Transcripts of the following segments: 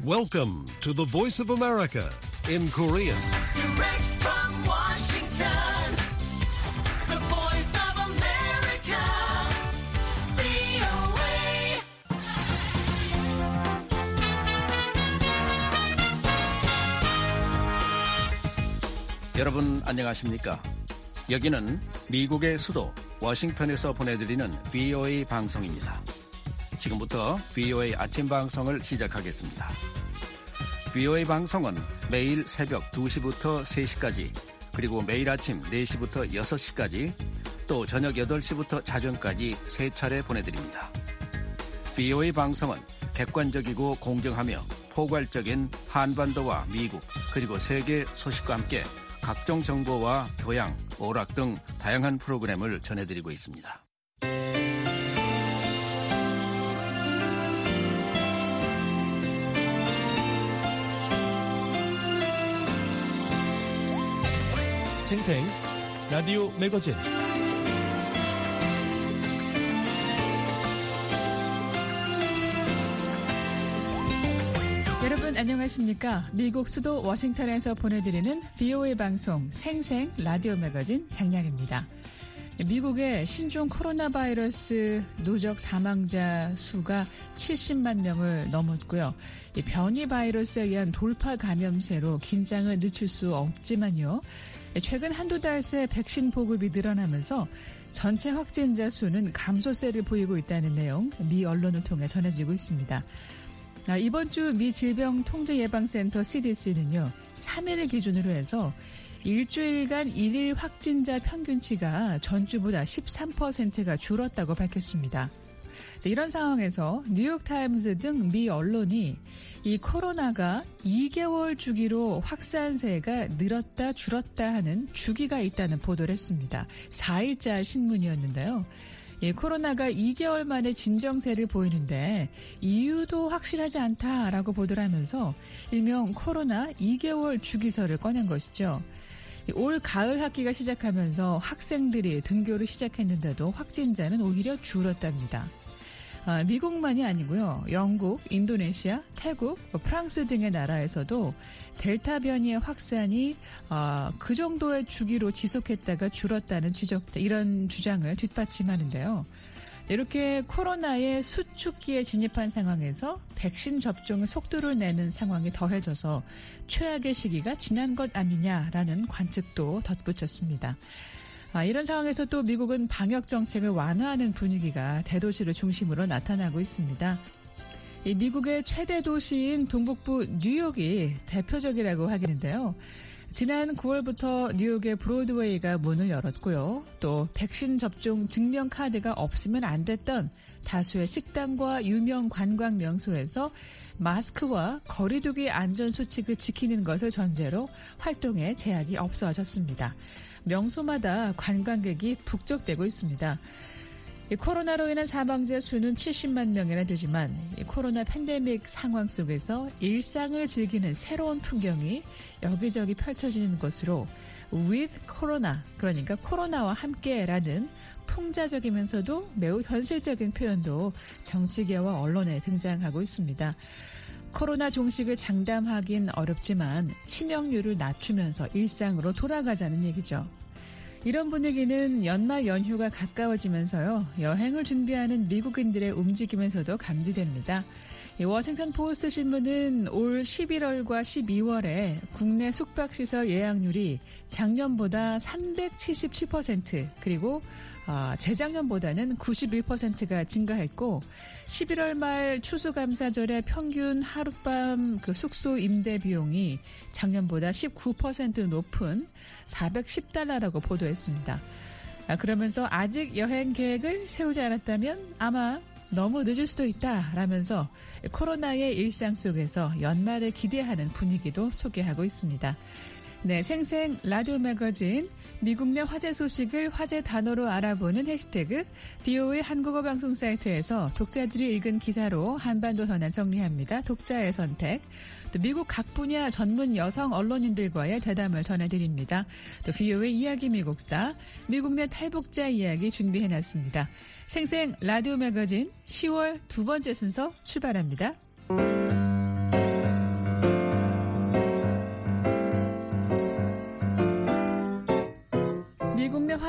Welcome to the Voice of America in Korean. Direct from Washington, the Voice of America, VOA. 여러분 안녕하십니까? 여기는 미국의 수도 워싱턴에서 보내드리는 VOA 방송입니다. 지금부터 VOA 아침 방송을 시작하겠습니다. VOA 방송은 매일 새벽 2시부터 3시까지, 그리고 매일 아침 4시부터 6시까지, 또 저녁 8시부터 자정까지 3차례 보내드립니다. VOA 방송은 객관적이고 공정하며 포괄적인 한반도와 미국, 그리고 세계 소식과 함께 각종 정보와 교양, 오락 등 다양한 프로그램을 전해드리고 있습니다. 생생 라디오 매거진. 여러분 안녕하십니까? 미국 수도 워싱턴에서 보내드리는 VOA 방송 생생 라디오 매거진 장량입니다. 미국의 신종 코로나 바이러스 누적 사망자 수가 70만 명을 넘었고요. 이 변이 바이러스에 의한 돌파 감염세로 긴장을 늦출 수 없지만요. 최근 한두 달 새 백신 보급이 늘어나면서 전체 확진자 수는 감소세를 보이고 있다는 내용 미 언론을 통해 전해지고 있습니다. 이번 주 미 질병통제예방센터 CDC는요, 3일을 기준으로 해서 일주일간 일일 확진자 평균치가 전주보다 13%가 줄었다고 밝혔습니다. 이런 상황에서 뉴욕타임스 등 미 언론이 이 코로나가 2개월 주기로 확산세가 늘었다 줄었다 하는 주기가 있다는 보도를 했습니다. 4일자 신문이었는데요. 이 코로나가 2개월 만에 진정세를 보이는데 이유도 확실하지 않다라고 보도를 하면서 일명 코로나 2개월 주기설을 꺼낸 것이죠. 올 가을 학기가 시작하면서 학생들이 등교를 시작했는데도 확진자는 오히려 줄었답니다. 미국만이 아니고요. 영국, 인도네시아, 태국, 프랑스 등의 나라에서도 델타 변이의 확산이 그 정도의 주기로 지속했다가 줄었다는 이런 주장을 뒷받침하는데요. 이렇게 코로나의 수축기에 진입한 상황에서 백신 접종의 속도를 내는 상황이 더해져서 최악의 시기가 지난 것 아니냐라는 관측도 덧붙였습니다. 이런 상황에서 또 미국은 방역 정책을 완화하는 분위기가 대도시를 중심으로 나타나고 있습니다. 이 미국의 최대 도시인 동북부 뉴욕이 대표적이라고 하겠는데요. 지난 9월부터 뉴욕의 브로드웨이가 문을 열었고요. 또 백신 접종 증명 카드가 없으면 안 됐던 다수의 식당과 유명 관광 명소에서 마스크와 거리두기 안전수칙을 지키는 것을 전제로 활동에 제약이 없어졌습니다. 명소마다 관광객이 북적대고 있습니다. 코로나로 인한 사망자 수는 70만 명이나 되지만 코로나 팬데믹 상황 속에서 일상을 즐기는 새로운 풍경이 여기저기 펼쳐지는 것으로 with 코로나, 그러니까 코로나와 함께라는 풍자적이면서도 매우 현실적인 표현도 정치계와 언론에 등장하고 있습니다. 코로나 종식을 장담하긴 어렵지만 치명률을 낮추면서 일상으로 돌아가자는 얘기죠. 이런 분위기는 연말 연휴가 가까워지면서요, 여행을 준비하는 미국인들의 움직임에서도 감지됩니다. 워싱턴 포스트 신문은 올 11월과 12월에 국내 숙박시설 예약률이 작년보다 377%, 그리고 재작년보다는 91%가 증가했고 11월 말 추수감사절의 평균 하룻밤 숙소 임대 비용이 작년보다 19% 높은 $410라고 보도했습니다. 그러면서 아직 여행 계획을 세우지 않았다면 아마 너무 늦을 수도 있다라면서 코로나의 일상 속에서 연말을 기대하는 분위기도 소개하고 있습니다. 네, 생생 라디오 매거진, 미국 내 화제 소식을 화제 단어로 알아보는 해시태그 VOA 한국어 방송 사이트에서 독자들이 읽은 기사로 한반도 현안 정리합니다. 독자의 선택. 또 미국 각 분야 전문 여성 언론인들과의 대담을 전해드립니다. 또 VOA 이야기 미국사, 미국 내 탈북자 이야기 준비해놨습니다. 생생 라디오 매거진 10월 두 번째 순서 출발합니다.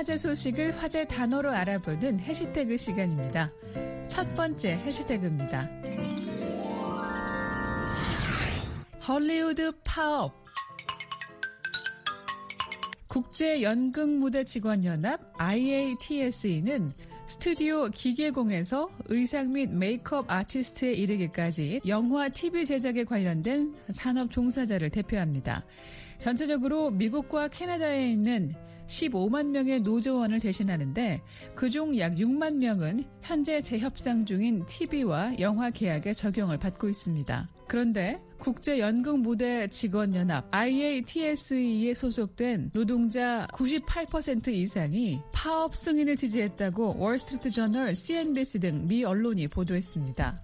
화제 소식을 화제 단어로 알아보는 해시태그 시간입니다. 첫 번째 해시태그입니다. 헐리우드 파업. 국제연극무대직원연합 IATSE는 스튜디오 기계공에서 의상 및 메이크업 아티스트에 이르기까지 영화, TV 제작에 관련된 산업 종사자를 대표합니다. 전체적으로 미국과 캐나다에 있는 15만 명의 노조원을 대신하는데 그중 약 6만 명은 현재 재협상 중인 TV와 영화 계약에 적용을 받고 있습니다. 그런데 국제연극무대직원연합 IATSE에 소속된 노동자 98% 이상이 파업 승인을 지지했다고 월스트리트저널, CNBC 등 미 언론이 보도했습니다.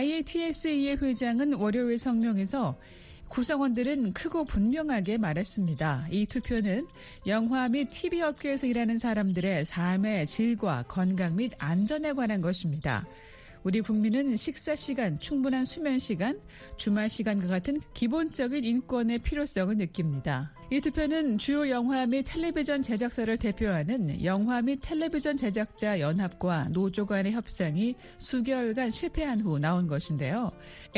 IATSE의 회장은 월요일 성명에서 구성원들은 크고 분명하게 말했습니다. 이 투표는 영화 및 TV 업계에서 일하는 사람들의 삶의 질과 건강 및 안전에 관한 것입니다. 우리 국민은 식사 시간, 충분한 수면 시간, 주말 시간과 같은 기본적인 인권의 필요성을 느낍니다. 이 투표는 주요 영화 및 텔레비전 제작사를 대표하는 영화 및 텔레비전 제작자 연합과 노조 간의 협상이 수개월간 실패한 후 나온 것인데요.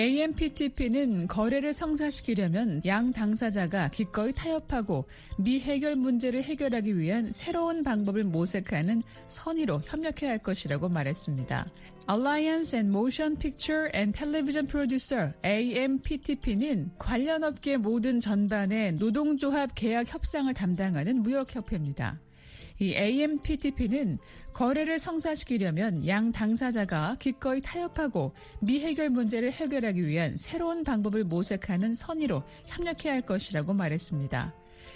AMPTP는 거래를 성사시키려면 양 당사자가 기꺼이 타협하고 미해결 문제를 해결하기 위한 새로운 방법을 모색하는 선의로 협력해야 할 것이라고 말했습니다. Alliance and Motion Picture and Television Producer AMPTP는 관련 업계 모든 전반의 노동조합 계약 협상을 담당하는 무역협회입니다. 이 AMPTP는 거래를 성사시키려면 양 당사자가 기꺼이 타협하고 미해결 문제를 해결하기 위한 새로운 방법을 모색하는 선의로 협력해야 할 것이라고 말했습니다.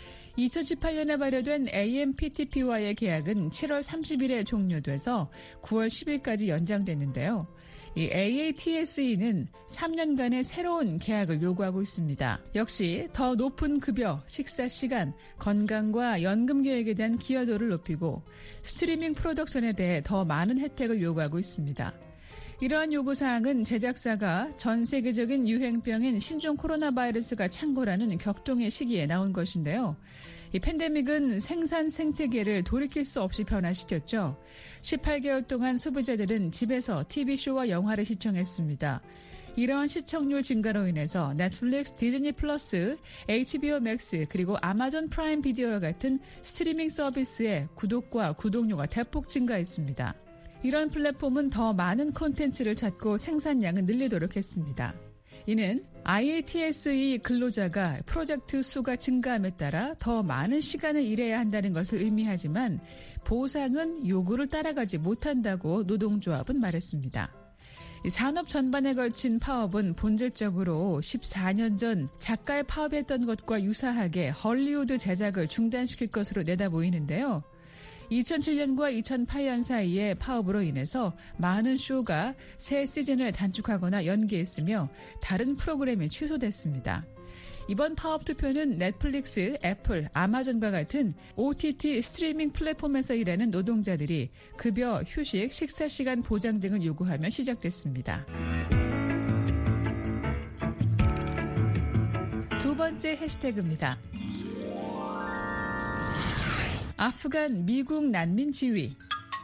2018년에 발효된 AMPTP와의 계약은 7월 30일에 종료돼서 9월 10일까지 연장됐는데요. 이 AATSE는 3년간의 새로운 계약을 요구하고 있습니다. 역시 더 높은 급여, 식사 시간, 건강과 연금 계획에 대한 기여도를 높이고 스트리밍 프로덕션에 대해 더 많은 혜택을 요구하고 있습니다. 이러한 요구사항은 제작사가 전 세계적인 유행병인 신종 코로나 바이러스가 창궐하는 격동의 시기에 나온 것인데요. 이 팬데믹은 생산 생태계를 돌이킬 수 없이 변화시켰죠. 18개월 동안 소비자들은 집에서 TV쇼와 영화를 시청했습니다. 이러한 시청률 증가로 인해서 넷플릭스, 디즈니 플러스, HBO 맥스 그리고 아마존 프라임 비디오와 같은 스트리밍 서비스의 구독과 구독료가 대폭 증가했습니다. 이런 플랫폼은 더 많은 콘텐츠를 찾고 생산량을 늘리도록 했습니다. 이는 IATSE 근로자가 프로젝트 수가 증가함에 따라 더 많은 시간을 일해야 한다는 것을 의미하지만 보상은 요구를 따라가지 못한다고 노동조합은 말했습니다. 산업 전반에 걸친 파업은 본질적으로 14년 전 작가의 파업했던 것과 유사하게 헐리우드 제작을 중단시킬 것으로 내다보이는데요. 2007년과 2008년 사이에 파업으로 인해서 많은 쇼가 새 시즌을 단축하거나 연기했으며 다른 프로그램이 취소됐습니다. 이번 파업 투표는 넷플릭스, 애플, 아마존과 같은 OTT 스트리밍 플랫폼에서 일하는 노동자들이 급여, 휴식, 식사 시간 보장 등을 요구하며 시작됐습니다. 두 번째 해시태그입니다. 아프간 미국 난민 지위.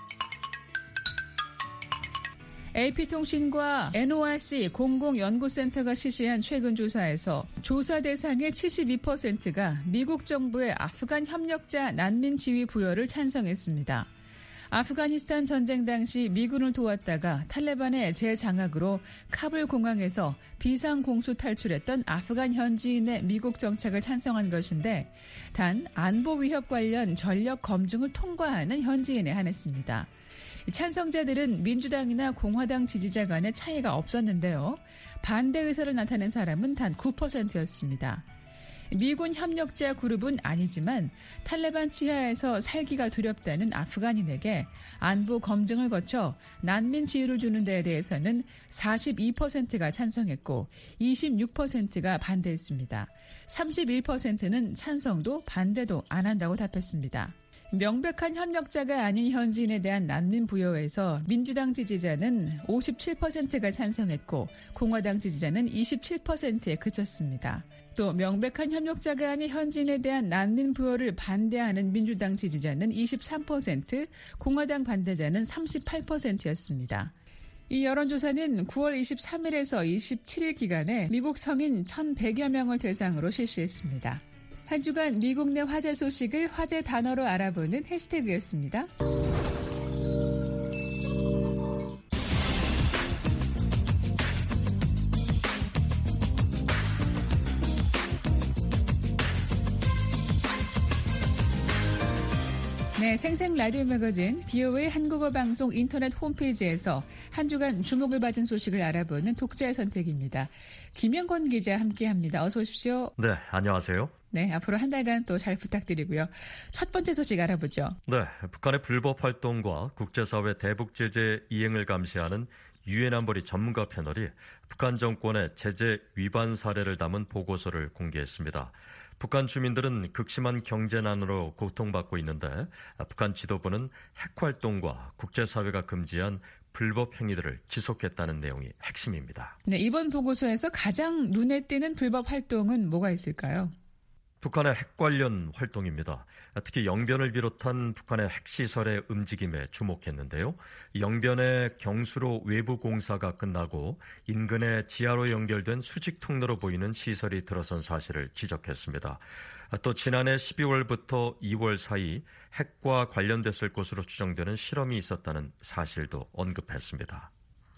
AP통신과 NORC 공공연구센터가 실시한 최근 조사에서 조사 대상의 72%가 미국 정부의 아프간 협력자 난민 지위 부여를 찬성했습니다. 아프가니스탄 전쟁 당시 미군을 도왔다가 탈레반의 재장악으로 카불 공항에서 비상공수 탈출했던 아프간 현지인의 미국 정착을 찬성한 것인데 단 안보 위협 관련 전력 검증을 통과하는 현지인에 한했습니다. 찬성자들은 민주당이나 공화당 지지자 간의 차이가 없었는데요. 반대 의사를 나타낸 사람은 단 9%였습니다. 미군 협력자 그룹은 아니지만 탈레반 치하에서 살기가 두렵다는 아프간인에게 안보 검증을 거쳐 난민 지위를 주는 데에 대해서는 42%가 찬성했고 26%가 반대했습니다. 31%는 찬성도 반대도 안 한다고 답했습니다. 명백한 협력자가 아닌 현지인에 대한 난민 부여에서 민주당 지지자는 57%가 찬성했고 공화당 지지자는 27%에 그쳤습니다. 또 명백한 협력자가 아닌 현지인에 대한 난민 부여를 반대하는 민주당 지지자는 23%, 공화당 반대자는 38%였습니다. 이 여론조사는 9월 23일에서 27일 기간에 미국 성인 1,100여 명을 대상으로 실시했습니다. 한 주간 미국 내 화제 소식을 화제 단어로 알아보는 해시태그였습니다. 네, 생생 라디오 매거진 VOA 한국어 방송 인터넷 홈페이지에서 한 주간 주목을 받은 소식을 알아보는 독자의 선택입니다. 김영권 기자 함께합니다. 어서 오십시오. 네, 안녕하세요. 네, 앞으로 한 달간 또 잘 부탁드리고요. 첫 번째 소식 알아보죠. 네, 북한의 불법 활동과 국제사회 대북 제재 이행을 감시하는 유엔 안보리 전문가 패널이 북한 정권의 제재 위반 사례를 담은 보고서를 공개했습니다. 북한 주민들은 극심한 경제난으로 고통받고 있는데 북한 지도부는 핵활동과 국제사회가 금지한 불법 행위들을 지속했다는 내용이 핵심입니다. 네, 이번 보고서에서 가장 눈에 띄는 불법 활동은 뭐가 있을까요? 북한의 핵 관련 활동입니다. 특히 영변을 비롯한 북한의 핵시설의 움직임에 주목했는데요. 영변의 경수로 외부 공사가 끝나고 인근의 지하로 연결된 수직 통로로 보이는 시설이 들어선 사실을 지적했습니다. 또 지난해 12월부터 2월 사이 핵과 관련됐을 것으로 추정되는 실험이 있었다는 사실도 언급했습니다.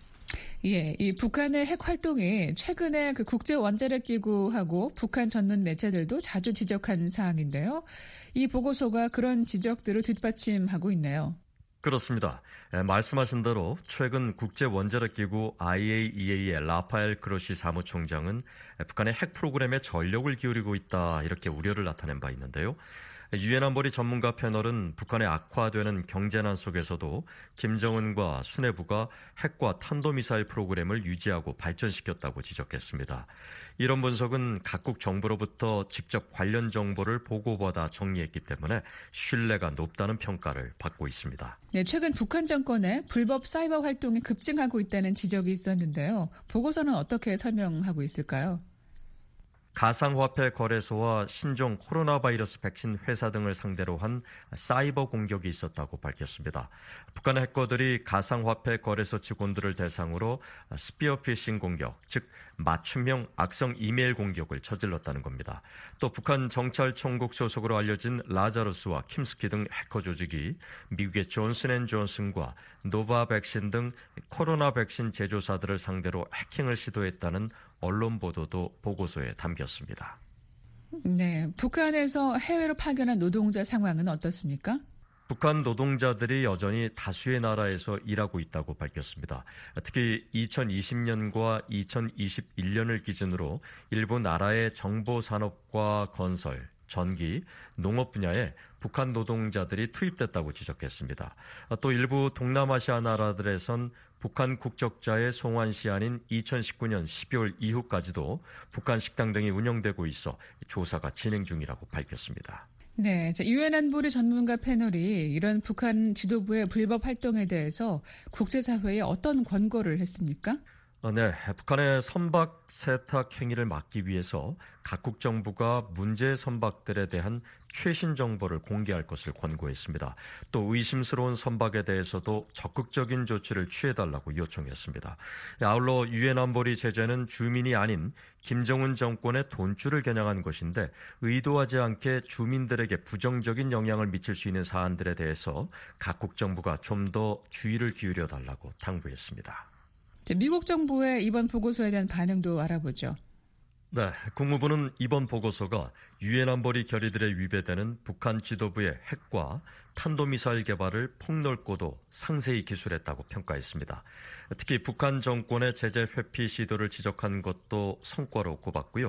예, 이 북한의 핵 활동이 최근에 그 국제 원자력 기구하고 북한 전문 매체들도 자주 지적한 사항인데요. 이 보고서가 그런 지적들을 뒷받침하고 있네요. 그렇습니다. 말씀하신 대로 최근 국제 원자력 기구 IAEA의 라파엘 그로시 사무총장은 북한의 핵 프로그램에 전력을 기울이고 있다 이렇게 우려를 나타낸 바 있는데요. 유엔 안보리 전문가 패널은 북한의 악화되는 경제난 속에서도 김정은과 수뇌부가 핵과 탄도미사일 프로그램을 유지하고 발전시켰다고 지적했습니다. 이런 분석은 각국 정부로부터 직접 관련 정보를 보고받아 정리했기 때문에 신뢰가 높다는 평가를 받고 있습니다. 네, 최근 북한 정권의 불법 사이버 활동이 급증하고 있다는 지적이 있었는데요. 보고서는 어떻게 설명하고 있을까요? 가상화폐 거래소와 신종 코로나 바이러스 백신 회사 등을 상대로 한 사이버 공격이 있었다고 밝혔습니다. 북한의 해커들이 가상화폐 거래소 직원들을 대상으로 스피어피싱 공격, 즉 맞춤형 악성 이메일 공격을 저질렀다는 겁니다. 또 북한 정찰총국 소속으로 알려진 라자루스와 킴스키 등 해커 조직이 미국의 존슨앤존슨과 노바 백신 등 코로나 백신 제조사들을 상대로 해킹을 시도했다는 언론 보도도 보고서에 담겼습니다. 네, 북한에서 해외로 파견한 노동자 상황은 어떻습니까? 북한 노동자들이 여전히 다수의 나라에서 일하고 있다고 밝혔습니다. 특히 2020년과 2021년을 기준으로 일부 나라의 정보산업과 건설, 전기, 농업 분야에 북한 노동자들이 투입됐다고 지적했습니다. 또 일부 동남아시아 나라들에선 북한 국적자의 송환 시한인 2019년 12월 이후까지도 북한 식당 등이 운영되고 있어 조사가 진행 중이라고 밝혔습니다. 네, 유엔 안보리 전문가 패널이 이런 북한 지도부의 불법 활동에 대해서 국제사회에 어떤 권고를 했습니까? 네, 북한의 선박 세탁 행위를 막기 위해서 각국 정부가 문제 선박들에 대한 최신 정보를 공개할 것을 권고했습니다. 또 의심스러운 선박에 대해서도 적극적인 조치를 취해달라고 요청했습니다. 아울러 유엔 안보리 제재는 주민이 아닌 김정은 정권의 돈줄을 겨냥한 것인데 의도하지 않게 주민들에게 부정적인 영향을 미칠 수 있는 사안들에 대해서 각국 정부가 좀 더 주의를 기울여 달라고 당부했습니다. 미국 정부의 이번 보고서에 대한 반응도 알아보죠. 네, 국무부는 이번 보고서가 유엔 안보리 결의들에 위배되는 북한 지도부의 핵과 탄도미사일 개발을 폭넓고도 상세히 기술했다고 평가했습니다. 특히 북한 정권의 제재 회피 시도를 지적한 것도 성과로 꼽았고요.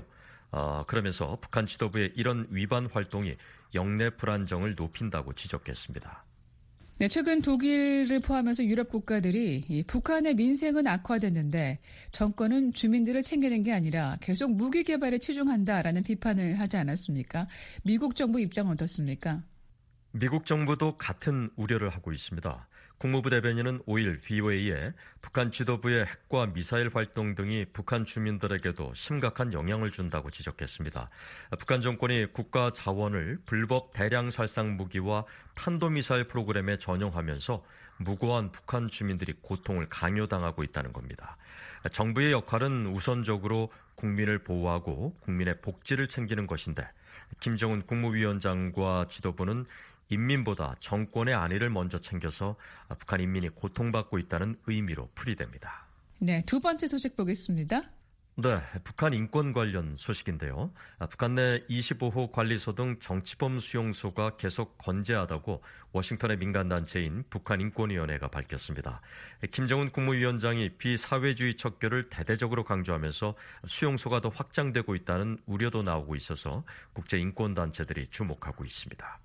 그러면서 북한 지도부의 이런 위반 활동이 영내 불안정을 높인다고 지적했습니다. 네, 최근 독일을 포함해서 유럽 국가들이 북한의 민생은 악화됐는데 정권은 주민들을 챙기는 게 아니라 계속 무기 개발에 치중한다라는 비판을 하지 않았습니까? 미국 정부 입장은 어떻습니까? 미국 정부도 같은 우려를 하고 있습니다. 국무부 대변인은 5일 VOA에 북한 지도부의 핵과 미사일 활동 등이 북한 주민들에게도 심각한 영향을 준다고 지적했습니다. 북한 정권이 국가 자원을 불법 대량 살상 무기와 탄도미사일 프로그램에 전용하면서 무고한 북한 주민들이 고통을 강요당하고 있다는 겁니다. 정부의 역할은 우선적으로 국민을 보호하고 국민의 복지를 챙기는 것인데 김정은 국무위원장과 지도부는 인민보다 정권의 안위를 먼저 챙겨서 북한 인민이 고통받고 있다는 의미로 풀이됩니다. 네, 두 번째 소식 보겠습니다. 네, 북한 인권 관련 소식인데요. 북한 내 25호 관리소 등 정치범 수용소가 계속 건재하다고 워싱턴의 민간단체인 북한인권위원회가 밝혔습니다. 김정은 국무위원장이 비사회주의 척결을 대대적으로 강조하면서 수용소가 더 확장되고 있다는 우려도 나오고 있어서 국제인권단체들이 주목하고 있습니다.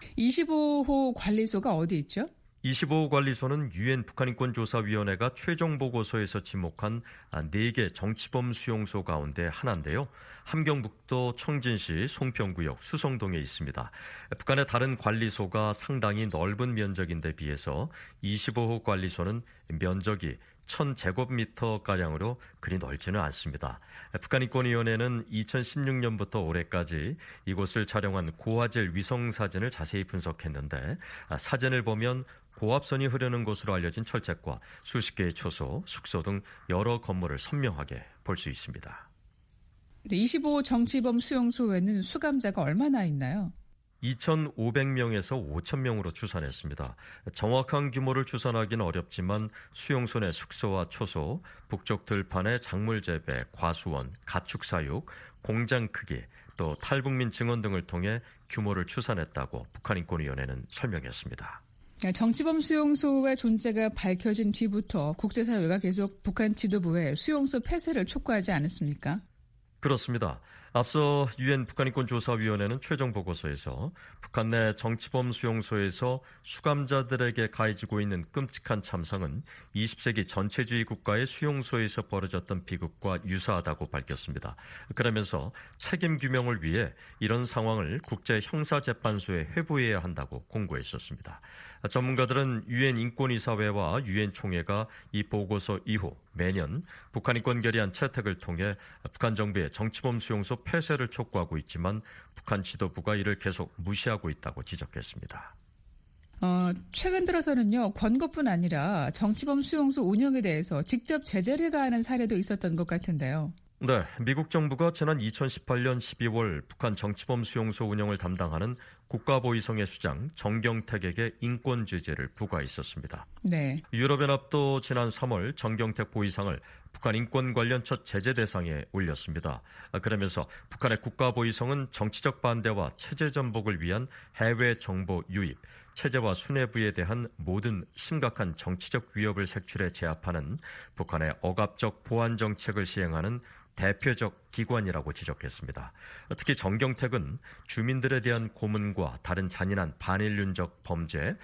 25호 관리소가 어디 있죠? 25호 관리소는 유엔 북한인권조사위원회가 최종 보고서에서 지목한 4개 정치범 수용소 가운데 하나인데요. 함경북도 청진시 송평구역 수성동에 있습니다. 북한의 다른 관리소가 상당히 넓은 면적인데 비해서 25호 관리소는 면적이 1000제곱미터가량으로 그리 넓지는 않습니다. 북한인권위원회는 2016년부터 올해까지 이곳을 촬영한 고화질 위성사진을 자세히 분석했는데 사진을 보면 고압선이 흐르는 곳으로 알려진 철책과 수십 개의 초소, 숙소 등 여러 건물을 선명하게 볼 수 있습니다. 25 정치범 수용소에는 수감자가 얼마나 있나요? 2,500명에서 5,000명으로 추산했습니다. 정확한 규모를 추산하기는 어렵지만 수용소 내 숙소와 초소, 북쪽 들판의 작물 재배, 과수원, 가축 사육, 공장 크기, 또 탈북민 증언 등을 통해 규모를 추산했다고 북한인권위원회는 설명했습니다. 정치범 수용소의 존재가 밝혀진 뒤부터 국제사회가 계속 북한 지도부의 수용소 폐쇄를 촉구하지 않았습니까? 그렇습니다. 앞서 유엔 북한인권조사위원회는 최종 보고서에서 북한 내 정치범 수용소에서 수감자들에게 가해지고 있는 끔찍한 참상은 20세기 전체주의 국가의 수용소에서 벌어졌던 비극과 유사하다고 밝혔습니다. 그러면서 책임 규명을 위해 이런 상황을 국제형사재판소에 회부해야 한다고 공고했었습니다. 전문가들은 유엔 인권이사회와 유엔 총회가 이 보고서 이후 매년 북한 인권 결의안 채택을 통해 북한 정부의 정치범 수용소 폐쇄를 촉구하고 있지만 북한 지도부가 이를 계속 무시하고 있다고 지적했습니다. 최근 들어서는요, 권고뿐 아니라 정치범 수용소 운영에 대해서 직접 제재를 가하는 사례도 있었던 것 같은데요. 네, 미국 정부가 지난 2018년 12월 북한 정치범 수용소 운영을 담당하는 국가보위성의 수장 정경택에게 인권 제재를 부과했었습니다. 네. 유럽연합도 지난 3월 정경택 보위상을 북한 인권 관련 첫 제재 대상에 올렸습니다. 그러면서 북한의 국가보위성은 정치적 반대와 체제 전복을 위한 해외 정보 유입, 체제와 수뇌부에 대한 모든 심각한 정치적 위협을 색출해 제압하는 북한의 억압적 보안 정책을 시행하는 대표적 기관이라고 지적했습니다. 특히 정경택은 주민들에 대한 고문과 다른 잔인한 반인륜적 범죄,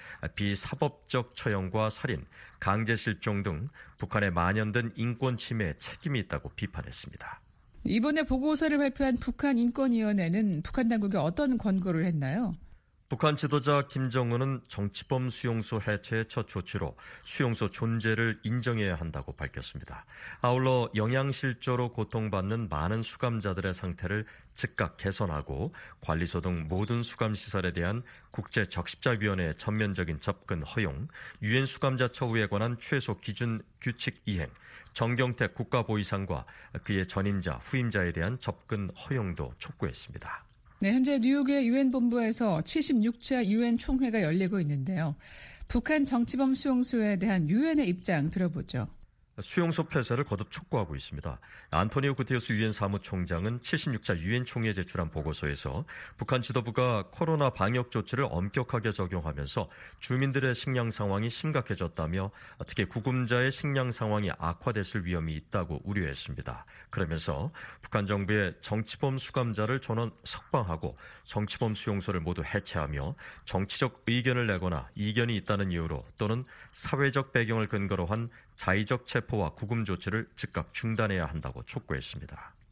비사법적 처형과 살인, 강제 실종 등 북한에 만연된 인권 침해에 책임이 있다고 비판했습니다. 이번에 보고서를 발표한 북한인권위원회는 북한 당국에 어떤 권고를 했나요? 북한 지도자 김정은은 정치범 수용소 해체의 첫 조치로 수용소 존재를 인정해야 한다고 밝혔습니다. 아울러 영양실조로 고통받는 많은 수감자들의 상태를 즉각 개선하고 관리소 등 모든 수감시설에 대한 국제적십자위원회의 전면적인 접근 허용, 유엔 수감자 처우에 관한 최소 기준 규칙 이행, 정경택 국가보위상과 그의 전임자, 후임자에 대한 접근 허용도 촉구했습니다. 네, 현재 뉴욕의 유엔 본부에서 76차 유엔 총회가 열리고 있는데요. 북한 정치범 수용소에 대한 유엔의 입장 들어보죠. 수용소 폐쇄를 거듭 촉구하고 있습니다. 안토니오 구테르스 유엔 사무총장은 76차 유엔 총회에 제출한 보고서에서 북한 지도부가 코로나 방역 조치를 엄격하게 적용하면서 주민들의 식량 상황이 심각해졌다며 특히 구금자의 식량 상황이 악화됐을 위험이 있다고 우려했습니다. 그러면서 북한 정부의 정치범 수감자를 전원 석방하고 정치범 수용소를 모두 해체하며 정치적 의견을 내거나 이견이 있다는 이유로 또는 사회적 배경을 근거로 한 자의적 체포와 구금 조치를 즉각 중단해야 한다고 촉구했습니다.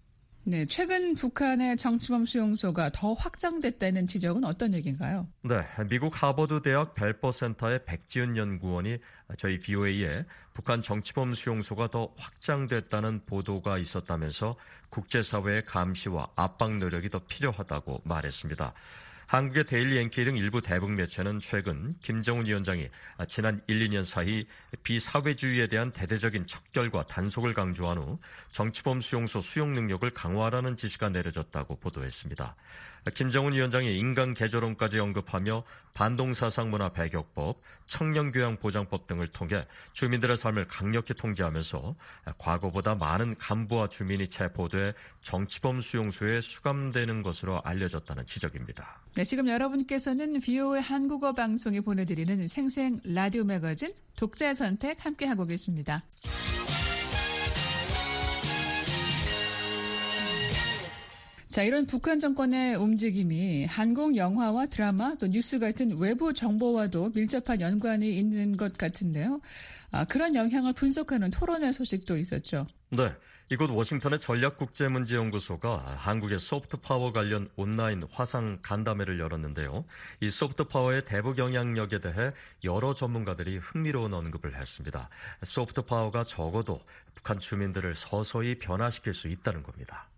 네, 최근 북한의 정치범 수용소가 더 확장됐다는 지적은 어떤 얘기인가요? 네, 미국 하버드 대학 벨퍼 센터의 백지은 연구원이 저희 BOA에 북한 정치범 수용소가 더 확장됐다는 보도가 있었다면서 국제사회의 감시와 압박 노력이 더 필요하다고 말했습니다. 한국의 데일리 NK 등 일부 대북 매체는 최근 김정은 위원장이 지난 1, 2년 사이 비사회주의에 대한 대대적인 척결과 단속을 강조한 후 정치범 수용소 수용 능력을 강화하라는 지시가 내려졌다고 보도했습니다. 김정은 위원장이 인간 개조론까지 언급하며 반동사상문화 배격법, 청년교양보장법 등을 통해 주민들의 삶을 강력히 통제하면서 과거보다 많은 간부와 주민이 체포돼 정치범 수용소에 수감되는 것으로 알려졌다는 지적입니다. 네, 지금 여러분께서는 VOA 한국어 방송이 보내드리는 생생 라디오 매거진 독자의 선택 함께하고 계십니다. 자, 이런 북한 정권의 움직임이 한국 영화와 드라마 또 뉴스 같은 외부 정보와도 밀접한 연관이 있는 것 같은데요. 그런 영향을 분석하는 토론회 소식도 있었죠. 네, 이곳 워싱턴의 전략국제문제연구소가 한국의 소프트파워 관련 온라인 화상 간담회를 열었는데요. 이 소프트파워의 대북 영향력에 대해 여러 전문가들이 흥미로운 언급을 했습니다. 소프트파워가 적어도 북한 주민들을 서서히 변화시킬 수 있다는 겁니다.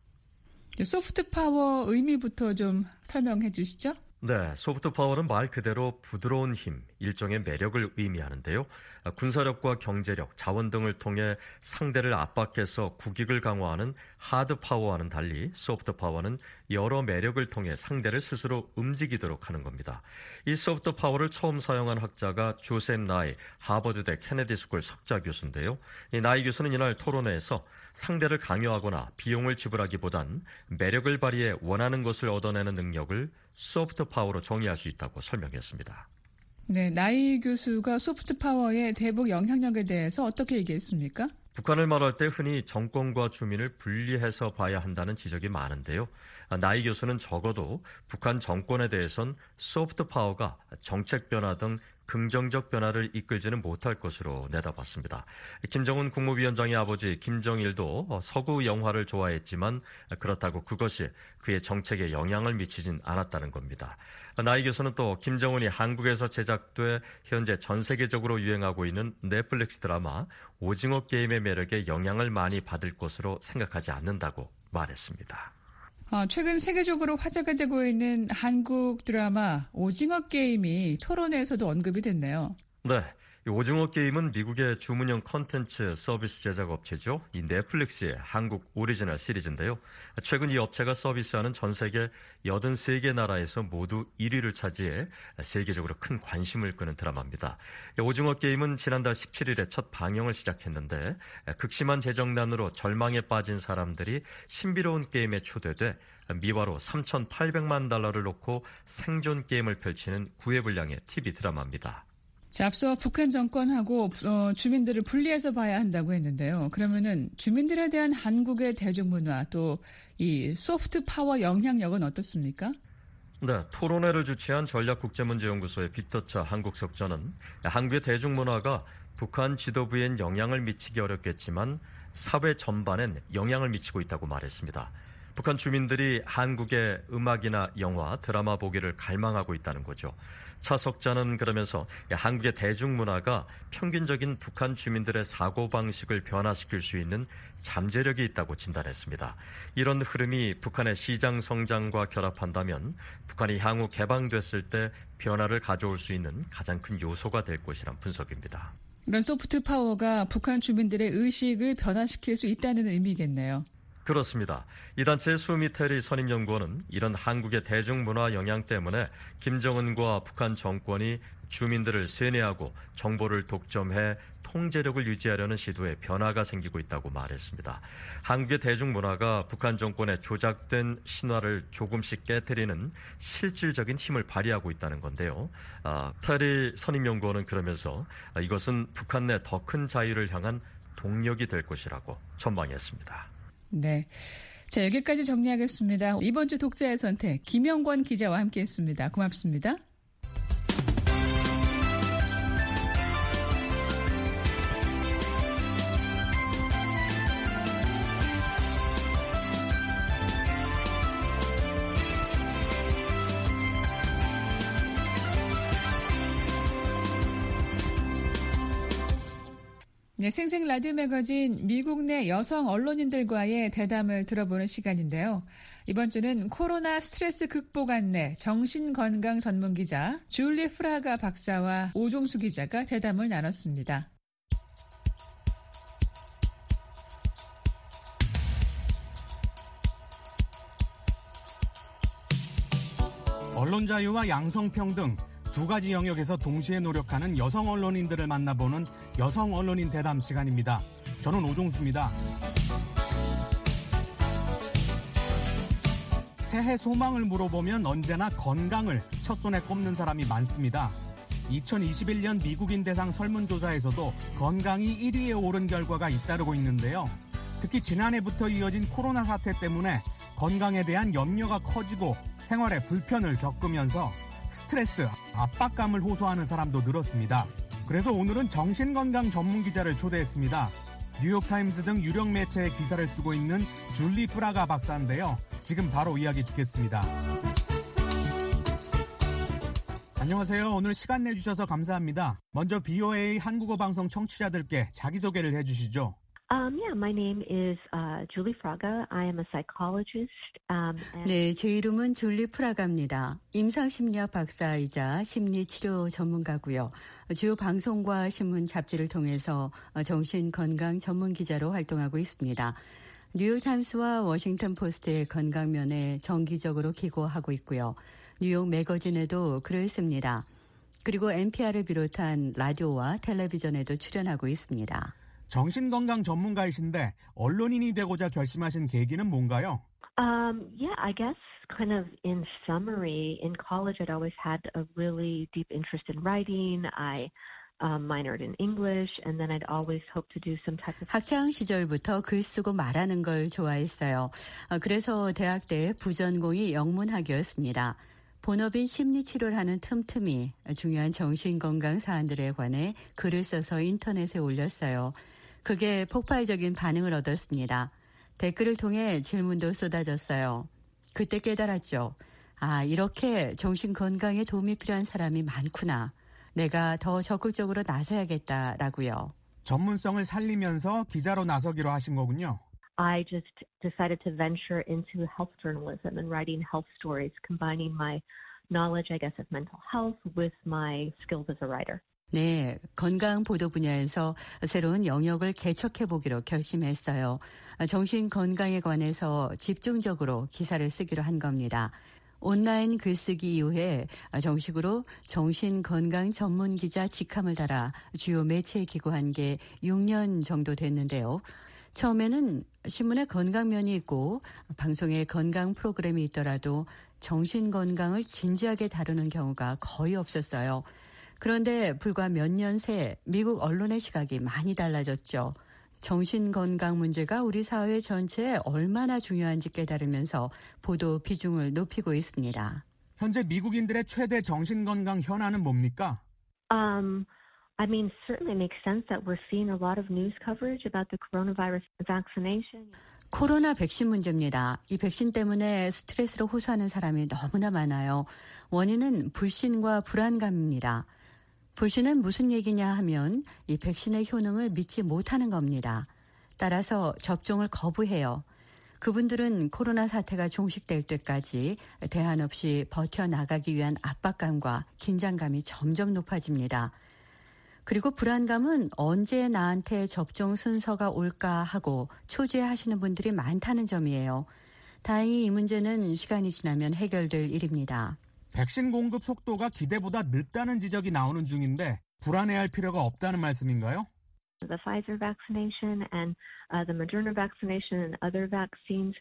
소프트파워 의미부터 좀 설명해 주시죠. 네, 소프트파워는 말 그대로 부드러운 힘, 일종의 매력을 의미하는데요. 군사력과 경제력, 자원 등을 통해 상대를 압박해서 국익을 강화하는 하드파워와는 달리 소프트파워는 여러 매력을 통해 상대를 스스로 움직이도록 하는 겁니다. 이 소프트파워를 처음 사용한 학자가 조셉 나이, 하버드대 케네디 스쿨 석좌 교수인데요. 이 나이 교수는 이날 토론회에서 상대를 강요하거나 비용을 지불하기보단 매력을 발휘해 원하는 것을 얻어내는 능력을 소프트파워로 정의할 수 있다고 설명했습니다. 네, 나이 교수가 소프트파워의 대북 영향력에 대해서 어떻게 얘기했습니까? 북한을 말할 때 흔히 정권과 주민을 분리해서 봐야 한다는 지적이 많은데요. 나이 교수는 적어도 북한 정권에 대해선 소프트파워가 정책 변화 등 긍정적 변화를 이끌지는 못할 것으로 내다봤습니다. 김정은 국무위원장의 아버지 김정일도 서구 영화를 좋아했지만 그렇다고 그것이 그의 정책에 영향을 미치진 않았다는 겁니다. 나이 교수는 또 김정은이 한국에서 제작돼 현재 전 세계적으로 유행하고 있는 넷플릭스 드라마 오징어 게임의 매력에 영향을 많이 받을 것으로 생각하지 않는다고 말했습니다. 최근 세계적으로 화제가 되고 있는 한국 드라마 오징어 게임이 토론회에서도 언급이 됐네요. 네, 이 오징어 게임은 미국의 주문형 컨텐츠 서비스 제작 업체죠. 이 넷플릭스의 한국 오리지널 시리즈인데요. 최근 이 업체가 서비스하는 전 세계 83개 나라에서 모두 1위를 차지해 세계적으로 큰 관심을 끄는 드라마입니다. 오징어 게임은 지난달 17일에 첫 방영을 시작했는데 극심한 재정난으로 절망에 빠진 사람들이 신비로운 게임에 초대돼 미화로 3,800만 달러를 놓고 생존 게임을 펼치는 구애분량의 TV 드라마입니다. 자, 앞서 북한 정권하고 주민들을 분리해서 봐야 한다고 했는데요. 그러면은 주민들에 대한 한국의 대중문화 또 이 소프트 파워 영향력은 어떻습니까? 네, 토론회를 주최한 전략국제문제연구소의 빅터차 한국석전은 한국의 대중문화가 북한 지도부엔 영향을 미치기 어렵겠지만 사회 전반엔 영향을 미치고 있다고 말했습니다. 북한 주민들이 한국의 음악이나 영화, 드라마 보기를 갈망하고 있다는 거죠. 차 석자는 그러면서 한국의 대중문화가 평균적인 북한 주민들의 사고방식을 변화시킬 수 있는 잠재력이 있다고 진단했습니다. 이런 흐름이 북한의 시장 성장과 결합한다면 북한이 향후 개방됐을 때 변화를 가져올 수 있는 가장 큰 요소가 될 것이란 분석입니다. 이런 소프트 파워가 북한 주민들의 의식을 변화시킬 수 있다는 의미겠네요. 그렇습니다. 이 단체의 수미테리 선임연구원은 이런 한국의 대중문화 영향 때문에 김정은과 북한 정권이 주민들을 세뇌하고 정보를 독점해 통제력을 유지하려는 시도에 변화가 생기고 있다고 말했습니다. 한국의 대중문화가 북한 정권의 조작된 신화를 조금씩 깨트리는 실질적인 힘을 발휘하고 있다는 건데요. 테리 선임연구원은 그러면서 이것은 북한 내 더 큰 자유를 향한 동력이 될 것이라고 전망했습니다. 네. 자, 여기까지 정리하겠습니다. 이번 주 독자의 선택, 김영권 기자와 함께했습니다. 고맙습니다. 네, 생생 라디오 매거진 미국 내 여성 언론인들과의 대담을 들어보는 시간인데요. 이번 주는 코로나 스트레스 극복 안내 정신건강 전문기자 줄리 프라가 박사와 오종수 기자가 대담을 나눴습니다. 언론 자유와 양성평등 두 가지 영역에서 동시에 노력하는 여성 언론인들을 만나보는 여성 언론인 대담 시간입니다. 저는 오종수입니다. 새해 소망을 물어보면 언제나 건강을 첫손에 꼽는 사람이 많습니다. 2021년 미국인 대상 설문조사에서도 건강이 1위에 오른 결과가 잇따르고 있는데요. 특히 지난해부터 이어진 코로나 사태 때문에 건강에 대한 염려가 커지고 생활에 불편을 겪으면서 스트레스, 압박감을 호소하는 사람도 늘었습니다. 그래서 오늘은 정신건강 전문기자를 초대했습니다. 뉴욕타임스 등 유력 매체의 기사를 쓰고 있는 줄리 프라가 박사인데요. 지금 바로 이야기 듣겠습니다. 안녕하세요. 오늘 시간 내주셔서 감사합니다. 먼저 BOA 한국어 방송 청취자들께 자기소개를 해주시죠. Yeah, my name is Julie Fraga. I am a psychologist. 네, 제 이름은 줄리 프라가입니다. 임상심리학 박사이자 심리치료 전문가고요. 주요 방송과 신문, 잡지를 통해서 정신건강 전문기자로 활동하고 있습니다. 뉴욕타임스와 워싱턴 포스트의 건강면에 정기적으로 기고하고 있고요. 뉴욕 매거진에도 글을 씁니다. 그리고 NPR을 비롯한 라디오와 텔레비전에도 출연하고 있습니다. 정신건강 전문가이신데 언론인이 되고자 결심하신 계기는 뭔가요? Yeah, I guess kind of in summary, in college I'd always had a really deep interest in writing. I minored in English and then I'd always hoped to do some type of... 학창 시절부터 글 쓰고 말하는 걸 좋아했어요. 그래서 대학 때 부전공이 영문학이었습니다. 본업인 심리치료를 하는 틈틈이 중요한 정신건강 사안들에 관해 글을 써서 인터넷에 올렸어요. 그게 폭발적인 반응을 얻었습니다. 댓글을 통해 질문도 쏟아졌어요. 그때 깨달았죠. 이렇게 정신건강에 도움이 필요한 사람이 많구나. 내가 더 적극적으로 나서야겠다라고요. 전문성을 살리면서 기자로 나서기로 하신 거군요. I just decided to venture into health journalism and writing health stories, combining my knowledge, I guess, of mental health with my skills as a writer. 네, 건강 보도 분야에서 새로운 영역을 개척해보기로 결심했어요. 정신 건강에 관해서 집중적으로 기사를 쓰기로 한 겁니다. 온라인 글쓰기 이후에 정식으로 정신건강 전문기자 직함을 달아 주요 매체에 기고한 게 6년 정도 됐는데요. 처음에는 신문에 건강면이 있고 방송에 건강 프로그램이 있더라도 정신건강을 진지하게 다루는 경우가 거의 없었어요. 그런데 불과 몇 년 새 미국 언론의 시각이 많이 달라졌죠. 정신건강 문제가 우리 사회 전체에 얼마나 중요한지 깨달으면서 보도 비중을 높이고 있습니다. 현재 미국인들의 최대 정신건강 현안은 뭡니까? I mean, certainly makes sense that we're seeing a lot of news coverage about the coronavirus vaccination. 코로나 백신 문제입니다. 이 백신 때문에 스트레스로 호소하는 사람이 너무나 많아요. 원인은 불신과 불안감입니다. 불신은 무슨 얘기냐 하면 이 백신의 효능을 믿지 못하는 겁니다. 따라서 접종을 거부해요. 그분들은 코로나 사태가 종식될 때까지 대안 없이 버텨나가기 위한 압박감과 긴장감이 점점 높아집니다. 그리고 불안감은 언제 나한테 접종 순서가 올까 하고 초조해하시는 분들이 많다는 점이에요. 다행히 이 문제는 시간이 지나면 해결될 일입니다. 백신 공급 속도가 기대보다 늦다는 지적이 나오는 중인데 불안해할 필요가 없다는 말씀인가요? The Pfizer vaccination and the Moderna vaccination and other vaccines,